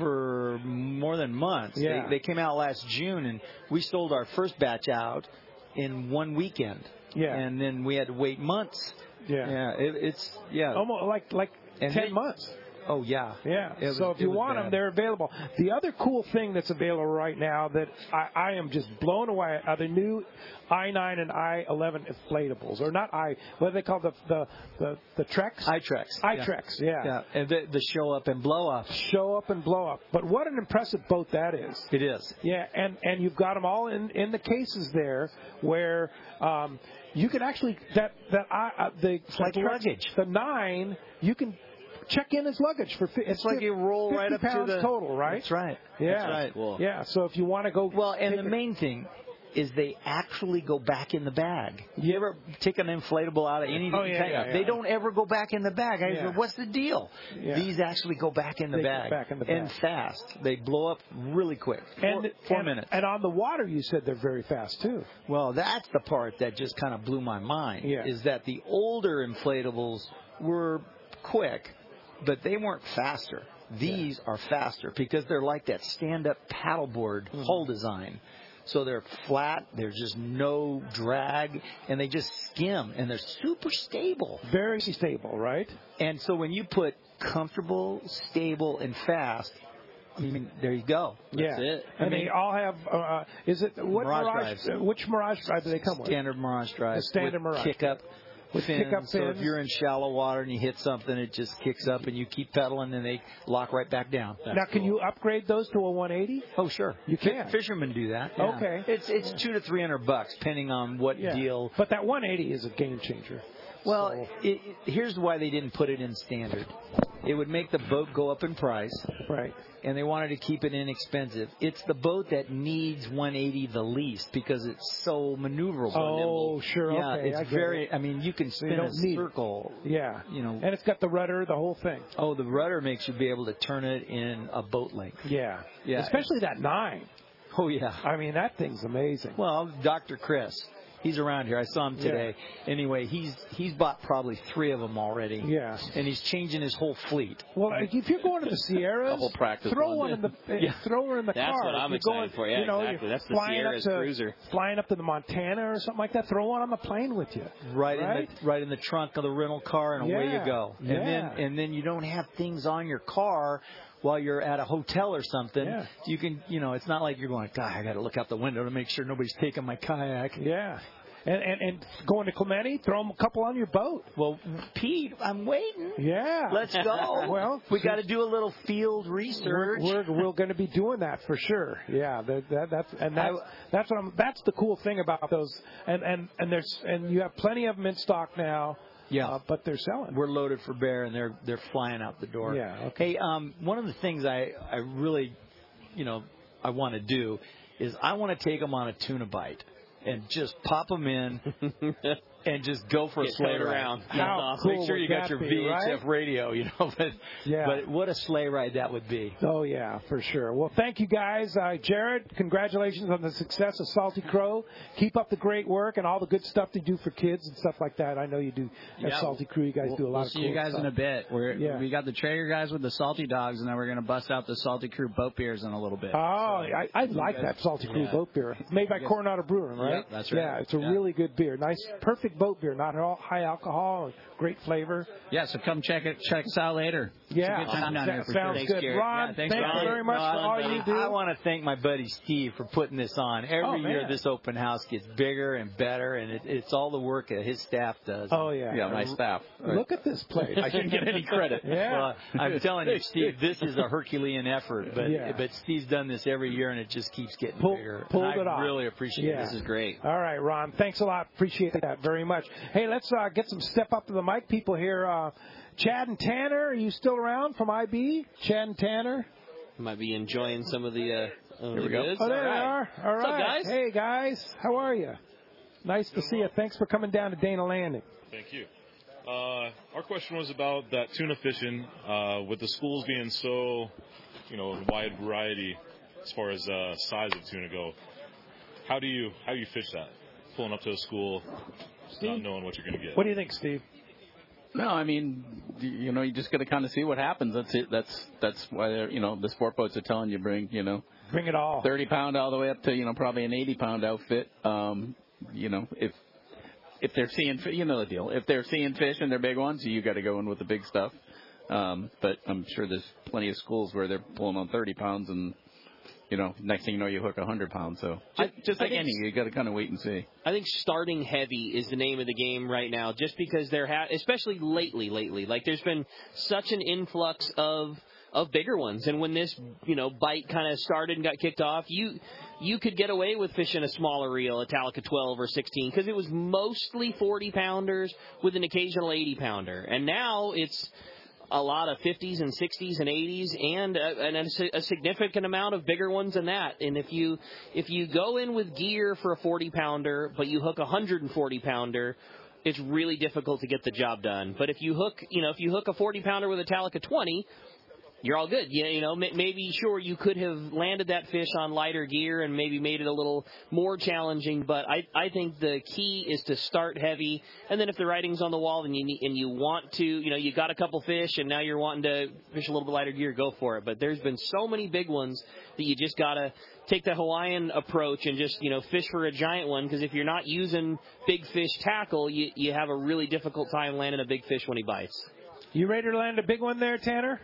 For more than months. Yeah. They, they came out last June, and we sold our first batch out in one weekend. Yeah. And then we had to wait months. Yeah. Yeah. It, it's yeah. Almost like like and ten they, months. Oh yeah. Yeah. Was, so if you want bad. them, they're available. The other cool thing that's available right now that I, I am just blown away are the new I nine and I eleven inflatables, or not I. What do they call the the the, the Trex? iTrex. iTrex. Yeah. Yeah. And the, the show up and blow up. Show up and blow up. But what an impressive boat that is. It is. Yeah. And and you've got them all in in the cases there where. Um, you can actually that that I uh, the it's like Trex, luggage. The nine you can. Check in as luggage for it's, it's like you roll right up to the total, right? That's right. Yeah, that's right. Cool. Yeah. So if you want to go, well, and the main thing is they actually go back in the bag. You ever take an inflatable out of anything? Oh, yeah, yeah, yeah. They don't ever go back in the bag. I yeah. said, what's the deal? Yeah. These actually go back in the they bag. Go back in the bag. And fast. They blow up really quick. Four, and four and, minutes. And on the water, you said they're very fast too. Well, that's the part that just kind of blew my mind. Yeah. Is that the older inflatables were quick, but they weren't faster. These yeah. are faster because they're like that stand-up paddleboard mm-hmm. hull design. So they're flat, there's just no drag, and they just skim, and they're super stable. Very stable, right? And so when you put comfortable, stable, and fast, I mean, there you go. Yeah. That's it. And I mean, they all have, uh, is it, what Mirage, Mirage drives. Which Mirage drive do they come with? Standard Mirage drive. The standard with Mirage. Kick-up. With fins, kick-up so fins. if you're in shallow water and you hit something, it just kicks up and you keep pedaling and they lock right back down. That's now, can cool. you upgrade those to a one eighty? Oh, sure. You can. F- fishermen do that. Yeah. Okay. It's it's two to three hundred bucks, depending on what yeah. deal. But that one eighty is a game changer. Well, so. it, it, here's why they didn't put it in standard. It would make the boat go up in price. Right. And they wanted to keep it inexpensive. It's the boat that needs one eighty the least because it's so maneuverable. Oh, nimble. sure. Yeah, okay. it's I get very. it. I mean, you can spin you a circle. It. Yeah. You know. And it's got the rudder, the whole thing. Oh, the rudder makes you be able to turn it in a boat length. Yeah. Yeah. Especially that nine. Oh yeah. I mean, that thing's amazing. Well, Doctor Chris. He's around here. I saw him today. Yeah. Anyway, he's he's bought probably three of them already. Yeah. And he's changing his whole fleet. Well, if you're going to the Sierras, whole practice throw one one in the yeah. throw her in the That's car. what I'm you're excited going, for. Yeah, you know, exactly. That's the flying Sierra's up to, cruiser. Flying up to the Montana or something like that. Throw one on the plane with you. Right, right? in the right in the trunk of the rental car, and yeah. away you go. Yeah. And then and then you don't have things on your car while you're at a hotel or something. Yeah. You can, you know, it's not like you're going, God, I got to look out the window to make sure nobody's taking my kayak. Yeah. And, and and going to Clemente, throw them a couple on your boat. Well, Pete, I'm waiting. Yeah. Let's go. Well, we got to do a little field research. We're we're, we're going to be doing that for sure. Yeah, that, that, that's and that's that's what I'm, that's the cool thing about those. And and and there's and you have plenty of them in stock now. Yeah, uh, but they're selling. We're loaded for bear, and they're they're flying out the door. Yeah. Okay. Hey, um, one of the things I I really, you know, I want to do is I want to take them on a tuna bite. And just pop them in and just go for Get a sleigh ride. around. How Make cool sure you got that your be, V H F right? radio, you know. But, yeah. but what a sleigh ride that would be. Oh, yeah, for sure. Well, thank you, guys. Uh, Jared, congratulations on the success of Salty Crow. Keep up the great work and all the good stuff you do for kids and stuff like that. I know you do at yeah. Salty Crew. You guys we'll, do a lot we'll of cool see you guys stuff. in a bit. We're, yeah. We got the Traeger guys with the Salty Dogs, and then we're going to bust out the Salty Crew boat beers in a little bit. Oh, I, I like guys, that Salty Crew yeah. boat beer. Made by Coronado Brewing, right? Yeah, that's right. Yeah, it's a yeah. really good beer. Nice, perfect great boat beer, not at all high alcohol, great flavor. Yeah, so come check it. Check us out later. Yeah, it's a good time down that there for sounds sure. good. Thanks, Ron, yeah, thanks, thank Ron. you very much Ron, for all you do. I want to thank my buddy Steve for putting this on. Every Oh, year man. this open house gets bigger and better, and it, it's all the work that his staff does. Oh, yeah. Yeah, my staff. Look at this place. I shouldn't get any credit. Yeah. Well, I'm telling you, Steve, this is a Herculean effort, but Yeah. but Steve's done this every year, and it just keeps getting Pull- bigger. pulled and I it off. really appreciate Yeah. it. This is great. All right, Ron. Thanks a lot. Appreciate that very much. Hey, let's uh, get some step up to the mic people here. Uh, Chad and Tanner, are you still around from I B? Chad and Tanner? Might be enjoying some of the. Uh, of Here the we go. goods. Oh, there All they right. are. All What's up, right. guys? Hey, guys. How are you? Nice to see you. Thanks for coming down to Dana Landing. Thank you. Uh, our question was about that tuna fishing. Uh, with the schools being so, you know, wide variety as far as uh, size of tuna go, how do you how do you fish that? Pulling up to a school, not knowing what you're going to get. What do you think, Steve? No, I mean, you know, you just got to kind of see what happens. That's it. That's that's why they're, you know, the sport boats are telling you bring, you know, bring it all, thirty pound all the way up to, you know, probably an eighty pound outfit. Um, you know, if if they're seeing, you know the deal. If they're seeing fish and they're big ones, you got to go in with the big stuff. Um, but I'm sure there's plenty of schools where they're pulling on thirty pounds and, you know, next thing you know, you hook one hundred pounds. So just, just I like think any, you got to kind of wait and see. I think starting heavy is the name of the game right now, just because there ha- especially lately, lately, like there's been such an influx of of bigger ones, and when this you know bite kind of started and got kicked off, you you could get away with fishing a smaller reel, a Talica twelve or sixteen, because it was mostly forty pounders with an occasional eighty pounder, and now it's a lot of fifties and sixties and eighties, and a, and a, a significant amount of bigger ones than that. And if you if you go in with gear for a forty pounder, but you hook a one hundred forty pounder, it's really difficult to get the job done. But if you hook, you know, if you hook a forty pounder with a Talica twenty, you're all good. You, you know, maybe, sure, you could have landed that fish on lighter gear and maybe made it a little more challenging, but I, I think the key is to start heavy, and then if the writing's on the wall and you need, and you want to, you know, you got a couple fish and now you're wanting to fish a little bit lighter gear, go for it. But there's been so many big ones that you just got to take the Hawaiian approach and just, you know, fish for a giant one, because if you're not using big fish tackle, you, you have a really difficult time landing a big fish when he bites. You ready to land a big one there, Tanner?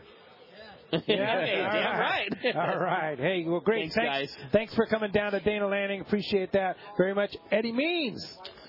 Yeah, hey, all damn right. right. All right. Hey, well, great. Thanks, thanks, guys. Thanks for coming down to Dana Landing. Appreciate that very much. Eddie Means.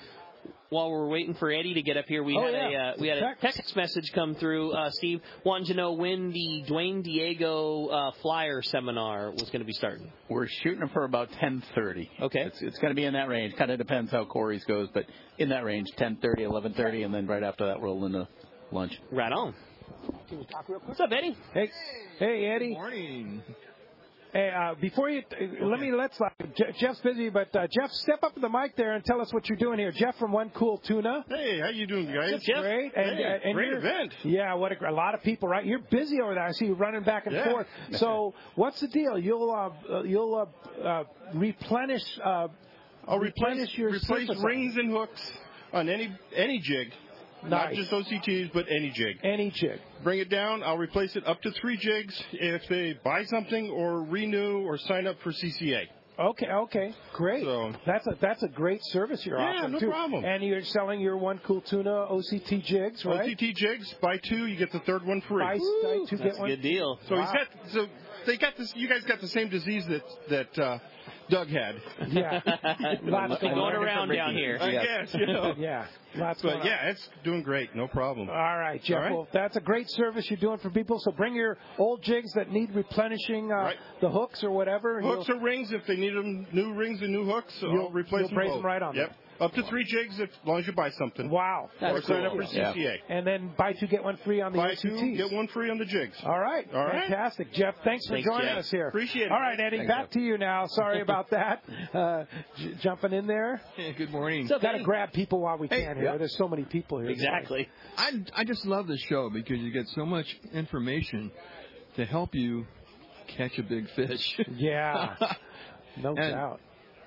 While we're waiting for Eddie to get up here, we Oh, had yeah. a uh, we had a text message come through. Uh, Steve wanted to know when the Dwayne Diego uh, Flyer seminar was going to be starting. We're shooting for about ten thirty. Okay. It's, it's going to be in that range. Kind of depends how Corey's goes, but in that range, ten thirty, eleven thirty, and then right after that, roll into lunch. Right on. Can you talk real quick? What's up, Eddie? Hey, hey, Eddie. Good morning. Hey, uh, before you, uh, let me let's. Uh, Je- Jeff's busy, but uh, Jeff, step up to the mic there and tell us what you're doing here. Jeff from One Cool Tuna. Hey, how you doing, guys? Jeff? Great. And, Hey, uh, and great you're- event. Yeah, what a, gr- a lot of people, right? You're busy over there. I see you running back and Yeah. forth. So, what's the deal? You'll uh, uh, you'll uh, uh, replenish. Uh, I'll replace your replace surface. rings and hooks on any any jig. Not Nice. just O C Ts, but any jig. Any jig. Bring it down. I'll replace it up to three jigs if they buy something or renew or sign up for C C A. Okay, okay, great. So- that's a that's a great service you're Yeah, offering no too. problem. And you're selling your One Cool Tuna O C T jigs, right? O C T jigs, buy two, you get the third one free. Buy, buy two, get one. deal. So Wow. he's got so they got this. You guys got the same disease that that uh, Doug had. Yeah, lots Going on. around down here. I guess, you know. Yeah, lots going But on. yeah, it's doing great. No problem. All right, Jeff. All right. Well, that's a great service you're doing for people. So bring your old jigs that need replenishing, uh, Right. the hooks or whatever. and Hooks you'll- or rings, if they need them, new rings and new hooks, You'll- I'll replace you'll them brace both. them right on Yep. there. Up to three jigs if, as long as you buy something. Wow, Or that's sign up cool. for C C A. And then buy two get one free on the Buy O C Ts. two, get one free on the jigs. All right. All right. Fantastic. Jeff, thanks for Thanks, joining Jeff. us here. Appreciate it. All right, Eddie, Thanks, back Jeff. to you now. Sorry about that. Uh, j- jumping in there. Hey, good morning. Got to grab people while we Hey, can here. yeah. There's so many people here. Exactly. I, I just love this show because you get so much information to help you catch a big fish. Yeah. No And doubt.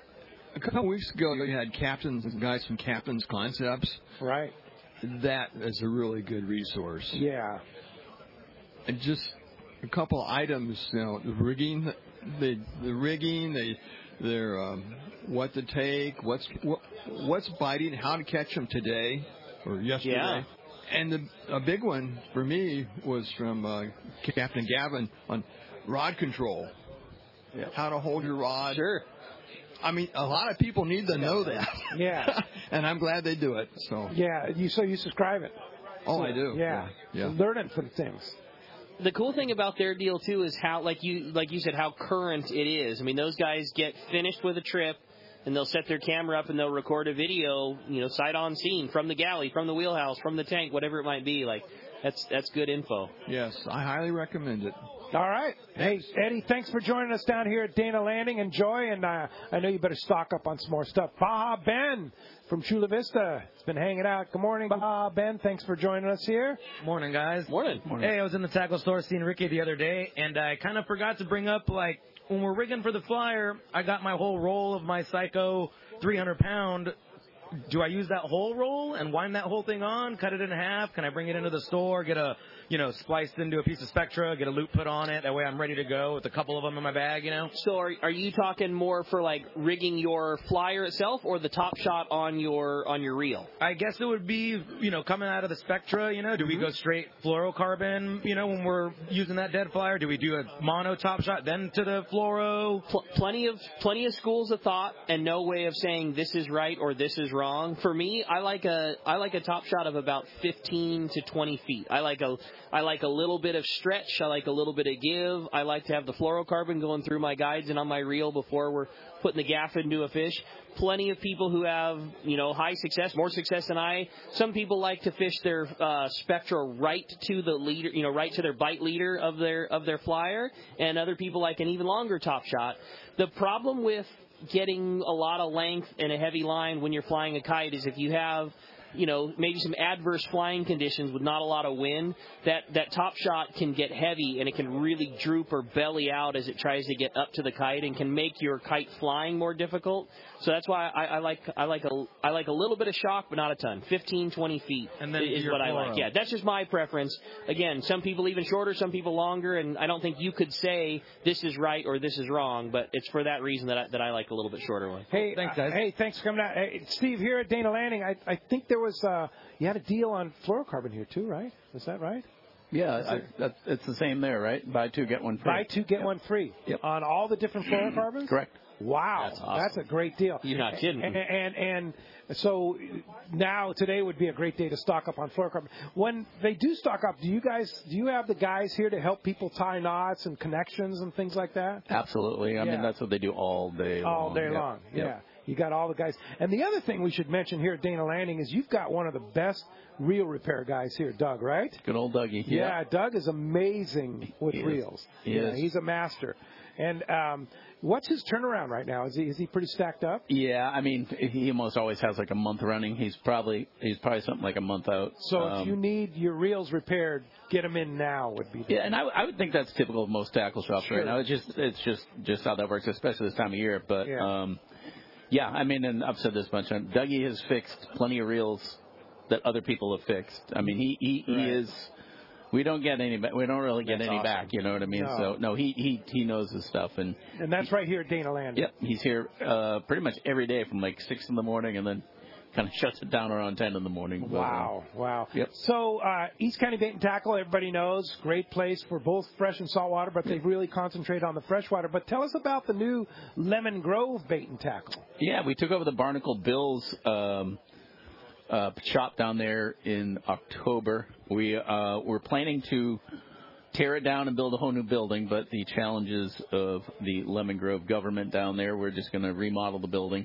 A couple weeks ago, you had captains and guys from Captain's Concepts. Right. That is a really good resource. Yeah. And just a couple items, you know, the rigging, the the rigging, the their um, what to take, what's what, what's biting, how to catch them today or yesterday. Yeah. And the, a big one for me was from uh, Captain Gavin on rod control. Yep. How to hold your rod. Sure. I mean, a lot of people need to know that. Yeah. And I'm glad they do it. So. Yeah. You so you subscribe it. Oh, I do. Yeah. Yeah. So learning some things. The cool thing about their deal too is how, like you like you said, how current it is. I mean, those guys get finished with a trip, and they'll set their camera up and they'll record a video, you know, sight on scene from the galley, from the wheelhouse, from the tank, whatever it might be. Like, that's that's good info. Yes, I highly recommend it. All right. Hey, Eddie, thanks for joining us down here at Dana Landing. Enjoy, and uh, I know you better stock up on some more stuff. Baja Ben from Chula Vista has been hanging out. Good morning, Baja Ben. Thanks for joining us here. Morning, guys. Morning. Hey, I was in the tackle store seeing Ricky the other day, and I kind of forgot to bring up, like, when we're rigging for the flyer, I got my whole roll of my Psycho three hundred pound. Do I use that whole roll and wind that whole thing on, cut it in half? Can I bring it into the store, get a, you know, spliced into a piece of Spectra, get a loop put on it? That way I'm ready to go with a couple of them in my bag, you know? So are are you talking more for like rigging your flyer itself, or the top shot on your on your reel? I guess it would be, you know, coming out of the Spectra, you know, do we Mm-hmm. go straight fluorocarbon, you know, when we're using that dead flyer? Do we do a mono top shot, then to the fluoro? Pl- plenty of plenty of schools of thought, and no way of saying this is right or this is wrong. For me, I like a I like a top shot of about fifteen to twenty feet. I like a I like a little bit of stretch. I like a little bit of give. I like to have the fluorocarbon going through my guides and on my reel before we're putting the gaff into a fish. Plenty of people who have, you know, high success, more success than I. Some people like to fish their uh, Spectra right to the leader, you know, right to their bite leader of their of their flyer, and other people like an even longer top shot. The problem with getting a lot of length and a heavy line when you're flying a kite is if you have, you know, maybe some adverse flying conditions with not a lot of wind, that, that top shot can get heavy and it can really droop or belly out as it tries to get up to the kite and can make your kite flying more difficult. So that's why I, I like I like a I like a little bit of shock, but not a ton. fifteen, twenty feet And then is your what I fluoro. like. Yeah, that's just my preference. Again, some people even shorter, some people longer, and I don't think you could say this is right or this is wrong, but it's for that reason that I, that I like a little bit shorter one. Hey, Thanks, guys. uh, hey, thanks for coming out. Hey, Steve, here at Dana Landing, I, I think there was uh, you had a deal on fluorocarbon here too, right? Is that right? Yeah, I, that, it's the same there, right? Buy two, get one free. Buy two, get Yep. one free Yep. on all the different fluorocarbons. Correct. Wow, That's awesome. That's a great deal. You're not kidding. And, and and so now today would be a great day to stock up on fluorocarbon. When they do stock up, do you guys do you have the guys here to help people tie knots and connections and things like that? Absolutely. I Yeah. mean, that's what they do all day long. All day Yep. long. Yep. Yeah. You got all the guys. And the other thing we should mention here at Dana Landing is you've got one of the best reel repair guys here, Doug, right? Good old Dougie. Yeah, Doug is amazing with He is. reels. He yeah, is. He's a master. And um, what's his turnaround right now? Is he is he pretty stacked up? Yeah, I mean, he almost always has like a month running. He's probably he's probably something like a month out. So Um, if you need your reels repaired, get them in now would be the yeah, and I, I would think that's typical of most tackle shops Sure. right now. It's just it's just just how that works, especially this time of year. But Yeah. um, yeah, I mean, and I've said this a bunch of times. Dougie has fixed plenty of reels that other people have fixed. I mean, he he, he Right. is. We don't get any. ba- We don't really get That's any awesome. back. You know what I mean? No. So no, he he he knows his stuff, and And that's right here at Dana Landing. yep, he's here uh, pretty much every day from like six in the morning, and then kind of shuts it down around ten in the morning. But, uh, Wow, wow. Yep. So uh, East County Bait and Tackle, everybody knows, great place for both fresh and saltwater, but they really concentrate on the freshwater. But tell us about the new Lemon Grove Bait and Tackle. Yeah, we took over the Barnacle Bills um, uh, shop down there in October. We uh, we're planning to tear it down and build a whole new building, but the challenges of the Lemon Grove government down there, we're just going to remodel the building.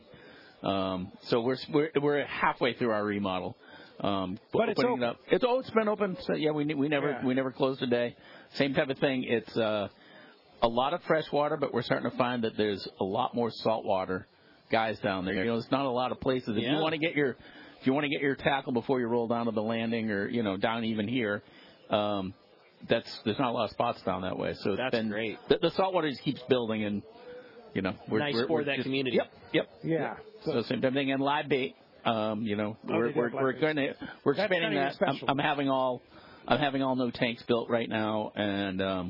Um, so we're, we're we're halfway through our remodel. Um, But it's opening open. It up. It's oh, it's been open. So yeah, we we never Yeah. we never closed a day. Same type of thing. It's uh, a lot of fresh water, but we're starting to find that there's a lot more saltwater guys down there. You know, there's not a lot of places. If Yeah. you want to get your if you want to get your tackle before you roll down to the landing, or you know down even here, um, that's there's not a lot of spots down that way. So it's That's been great. The, the saltwater just keeps building, and you know we're Nice we're, for we're that just- community. Yep, yep. Yeah. So same type of thing, and live bait. Um, you know, Oh, we're they do we're, have live we're bait. going to we're That's expanding kinda your that. I'm, specialty. I'm having all I'm having all new tanks built right now, and um,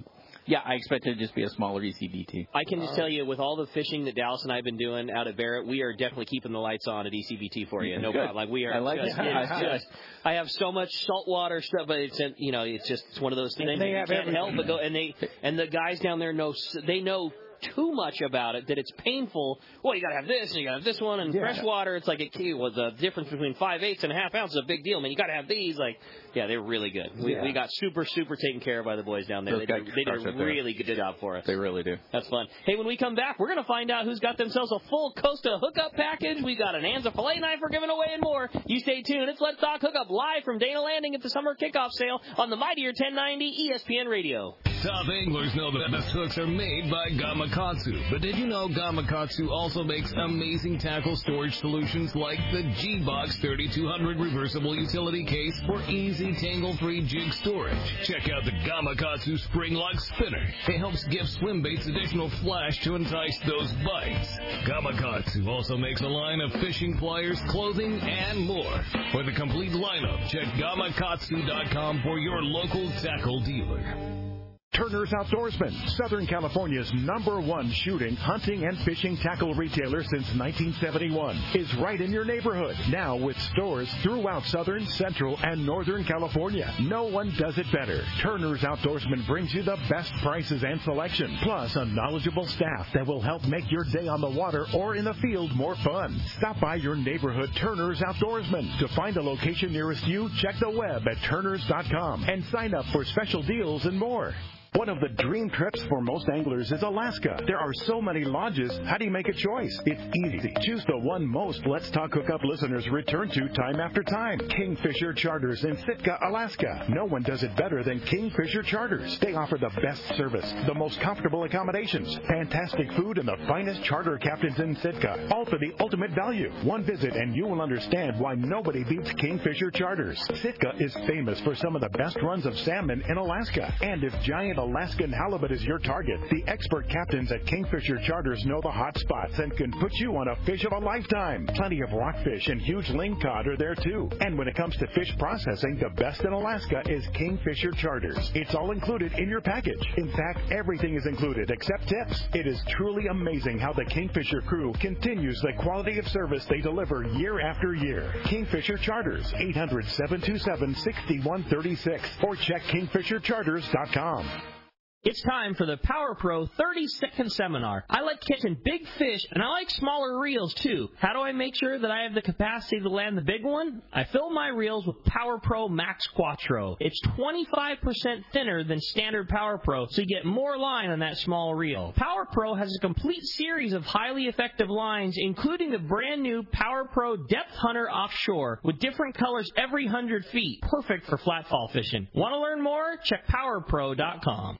yeah, I expect it to just be a smaller E C B T. I can just tell you, with all the fishing that Dallas and I have been doing out at Barrett, we are definitely keeping the lights on at E C B T for you. No Good. problem. Like we are. I like just, it. it's just, I have so much saltwater stuff, but it's you know it's just it's one of those things And they that you have can't everything. help but go. And they and the guys down there know they know too much about it that it's painful. Well, you got to have this and you got to have this one. And Yeah. freshwater, it's like it was a difference between five eighths and a half ounce is a big deal, man. You got to have these. Like, yeah, they're really good. We, Yeah. we got super, super taken care of by the boys down there. Those They did, guys they did crush a it there. really good job for us. They really do. That's fun. Hey, when we come back, we're going to find out who's got themselves a full Costa hookup package. We got an Anza fillet knife we're giving away and more. You stay tuned. It's Let's Talk Hookup live from Dana Landing at the summer kickoff sale on the Mightier ten ninety E S P N Radio. Top anglers know the best hooks are made by Gamakatsu. But did you know Gamakatsu also makes amazing tackle storage solutions like the G-Box thirty-two hundred reversible utility case for easy tangle-free jig storage? Check out the Gamakatsu Spring Lock Spinner. It helps give swim baits additional flash to entice those bites. Gamakatsu also makes a line of fishing pliers, clothing, and more. For the complete lineup, check gamakatsu dot com for your local tackle dealer. Turner's Outdoorsman, Southern California's number one shooting, hunting, and fishing tackle retailer since nineteen seventy-one, is right in your neighborhood. Now with stores throughout Southern, Central, and Northern California. No one does it better. Turner's Outdoorsman brings you the best prices and selection, plus a knowledgeable staff that will help make your day on the water or in the field more fun. Stop by your neighborhood Turner's Outdoorsman. To find a location nearest you, check the web at turners dot com and sign up for special deals and more. One of the dream trips for most anglers is Alaska. There are so many lodges. How do you make a choice? It's easy. Choose the one most Let's Talk Hookup listeners return to time after time. Kingfisher Charters in Sitka, Alaska. No one does it better than Kingfisher Charters. They offer the best service, the most comfortable accommodations, fantastic food, and the finest charter captains in Sitka. All for the ultimate value. One visit and you will understand why nobody beats Kingfisher Charters. Sitka is famous for some of the best runs of salmon in Alaska. And if giant Alaskan halibut is your target, the expert captains at Kingfisher Charters know the hot spots and can put you on a fish of a lifetime. Plenty of rockfish and huge lingcod are there too. And when it comes to fish processing, the best in Alaska is Kingfisher Charters. It's all included in your package. In fact, everything is included except tips. It is truly amazing how the Kingfisher crew continues the quality of service they deliver year after year. Kingfisher Charters, eight hundred, seven two seven, six one three six, or check kingfisher charters dot com. It's time for the Power Pro thirty second Seminar. I like catching big fish, and I like smaller reels, too. How do I make sure that I have the capacity to land the big one? I fill my reels with Power Pro Max Quattro. It's twenty-five percent thinner than standard Power Pro, so you get more line on that small reel. Power Pro has a complete series of highly effective lines, including the brand new Power Pro Depth Hunter Offshore, with different colors every one hundred feet. Perfect for flatfall fishing. Want to learn more? Check power pro dot com.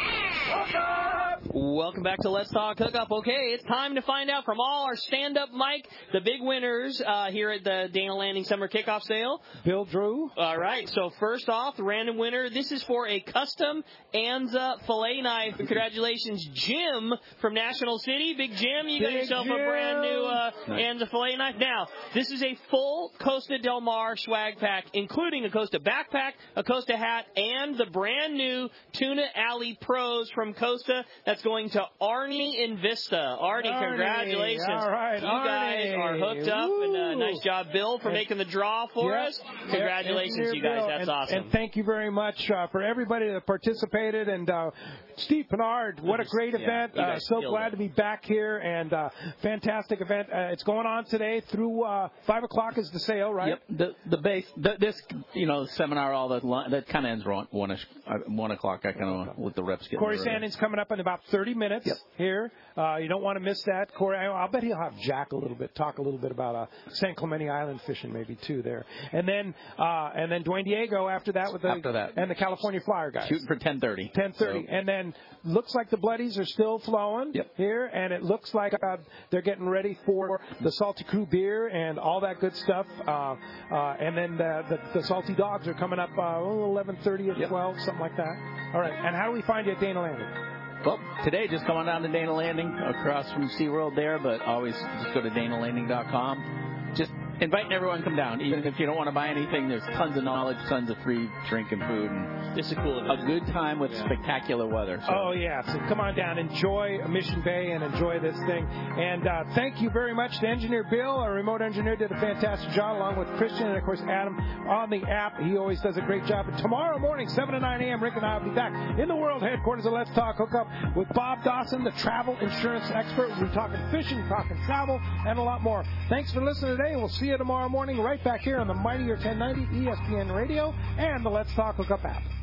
Welcome back to Let's Talk Hookup. Okay, it's time to find out from all our stand-up mic, the big winners uh, here at the Dana Landing Summer Kickoff Sale. Bill Drew. All right, so first off, the random winner. This is for a custom Anza fillet knife. Congratulations, Jim from National City. Big Jim, you got Big yourself Jim. a brand new uh, Nice. Anza fillet knife. Now, this is a full Costa Del Mar swag pack, including a Costa backpack, a Costa hat, and the brand new Tuna Alley Pros from Costa. That's going to Arnie in Vista. Arnie, Arnie, congratulations. all right, you guys Arnie. are hooked up, and uh, nice job, Bill, for And- making the draw for Yep. us. Congratulations, Engineer you guys. Bill. That's and, awesome. And thank you very much uh, for everybody that participated. And uh, Steve Pinard, what a great Yeah, event. you Uh, guys so killed glad it. to be back here, and uh, fantastic event. Uh, it's going on today through uh, five o'clock is the sale, right? Yep. The the base the, this you know seminar all that li- that kind of ends around one ish, uh, one o'clock. I kind of let the reps get. Corey there. Sanding's coming up in about thirty minutes Yep. here. Uh, you don't want to miss that. Corey, I- I'll bet he'll have Jack a little bit, talk a little bit about uh, San Clemente Island fishing maybe too there. And then uh, and then Dwayne Diego after that with the After that. and the California Flyer guys. Shooting for ten thirty. ten thirty. And then looks like the Bloodies are still flowing Yep. here, and it looks like uh, they're getting ready for the Salty Crew beer and all that good stuff. Uh, uh, and then the, the, the Salty Dogs are coming up uh, eleven thirty at twelve, something like that. All right. And how do we find you at Dana Landing? Well, today just come on down to Dana Landing across from SeaWorld there, but always just go to dana landing dot com. Just inviting everyone to come down. Even if you don't want to buy anything, there's tons of knowledge, tons of free drink and food. And this is cool. A good time with yeah. spectacular weather. So. Oh, yeah. So come on down. Enjoy Mission Bay and enjoy this thing. And uh, thank you very much to Engineer Bill. Our remote engineer did a fantastic job, along with Christian and, of course, Adam on the app. He always does a great job. And tomorrow morning, seven to nine a.m., Rick and I will be back in the world headquarters of Let's Talk Hookup with Bob Dawson, the travel insurance expert. We'll be talking fishing, talking travel, and a lot more. Thanks for listening today, and we'll see you tomorrow morning right back here on the Mightier ten ninety E S P N Radio and the Let's Talk Hookup app.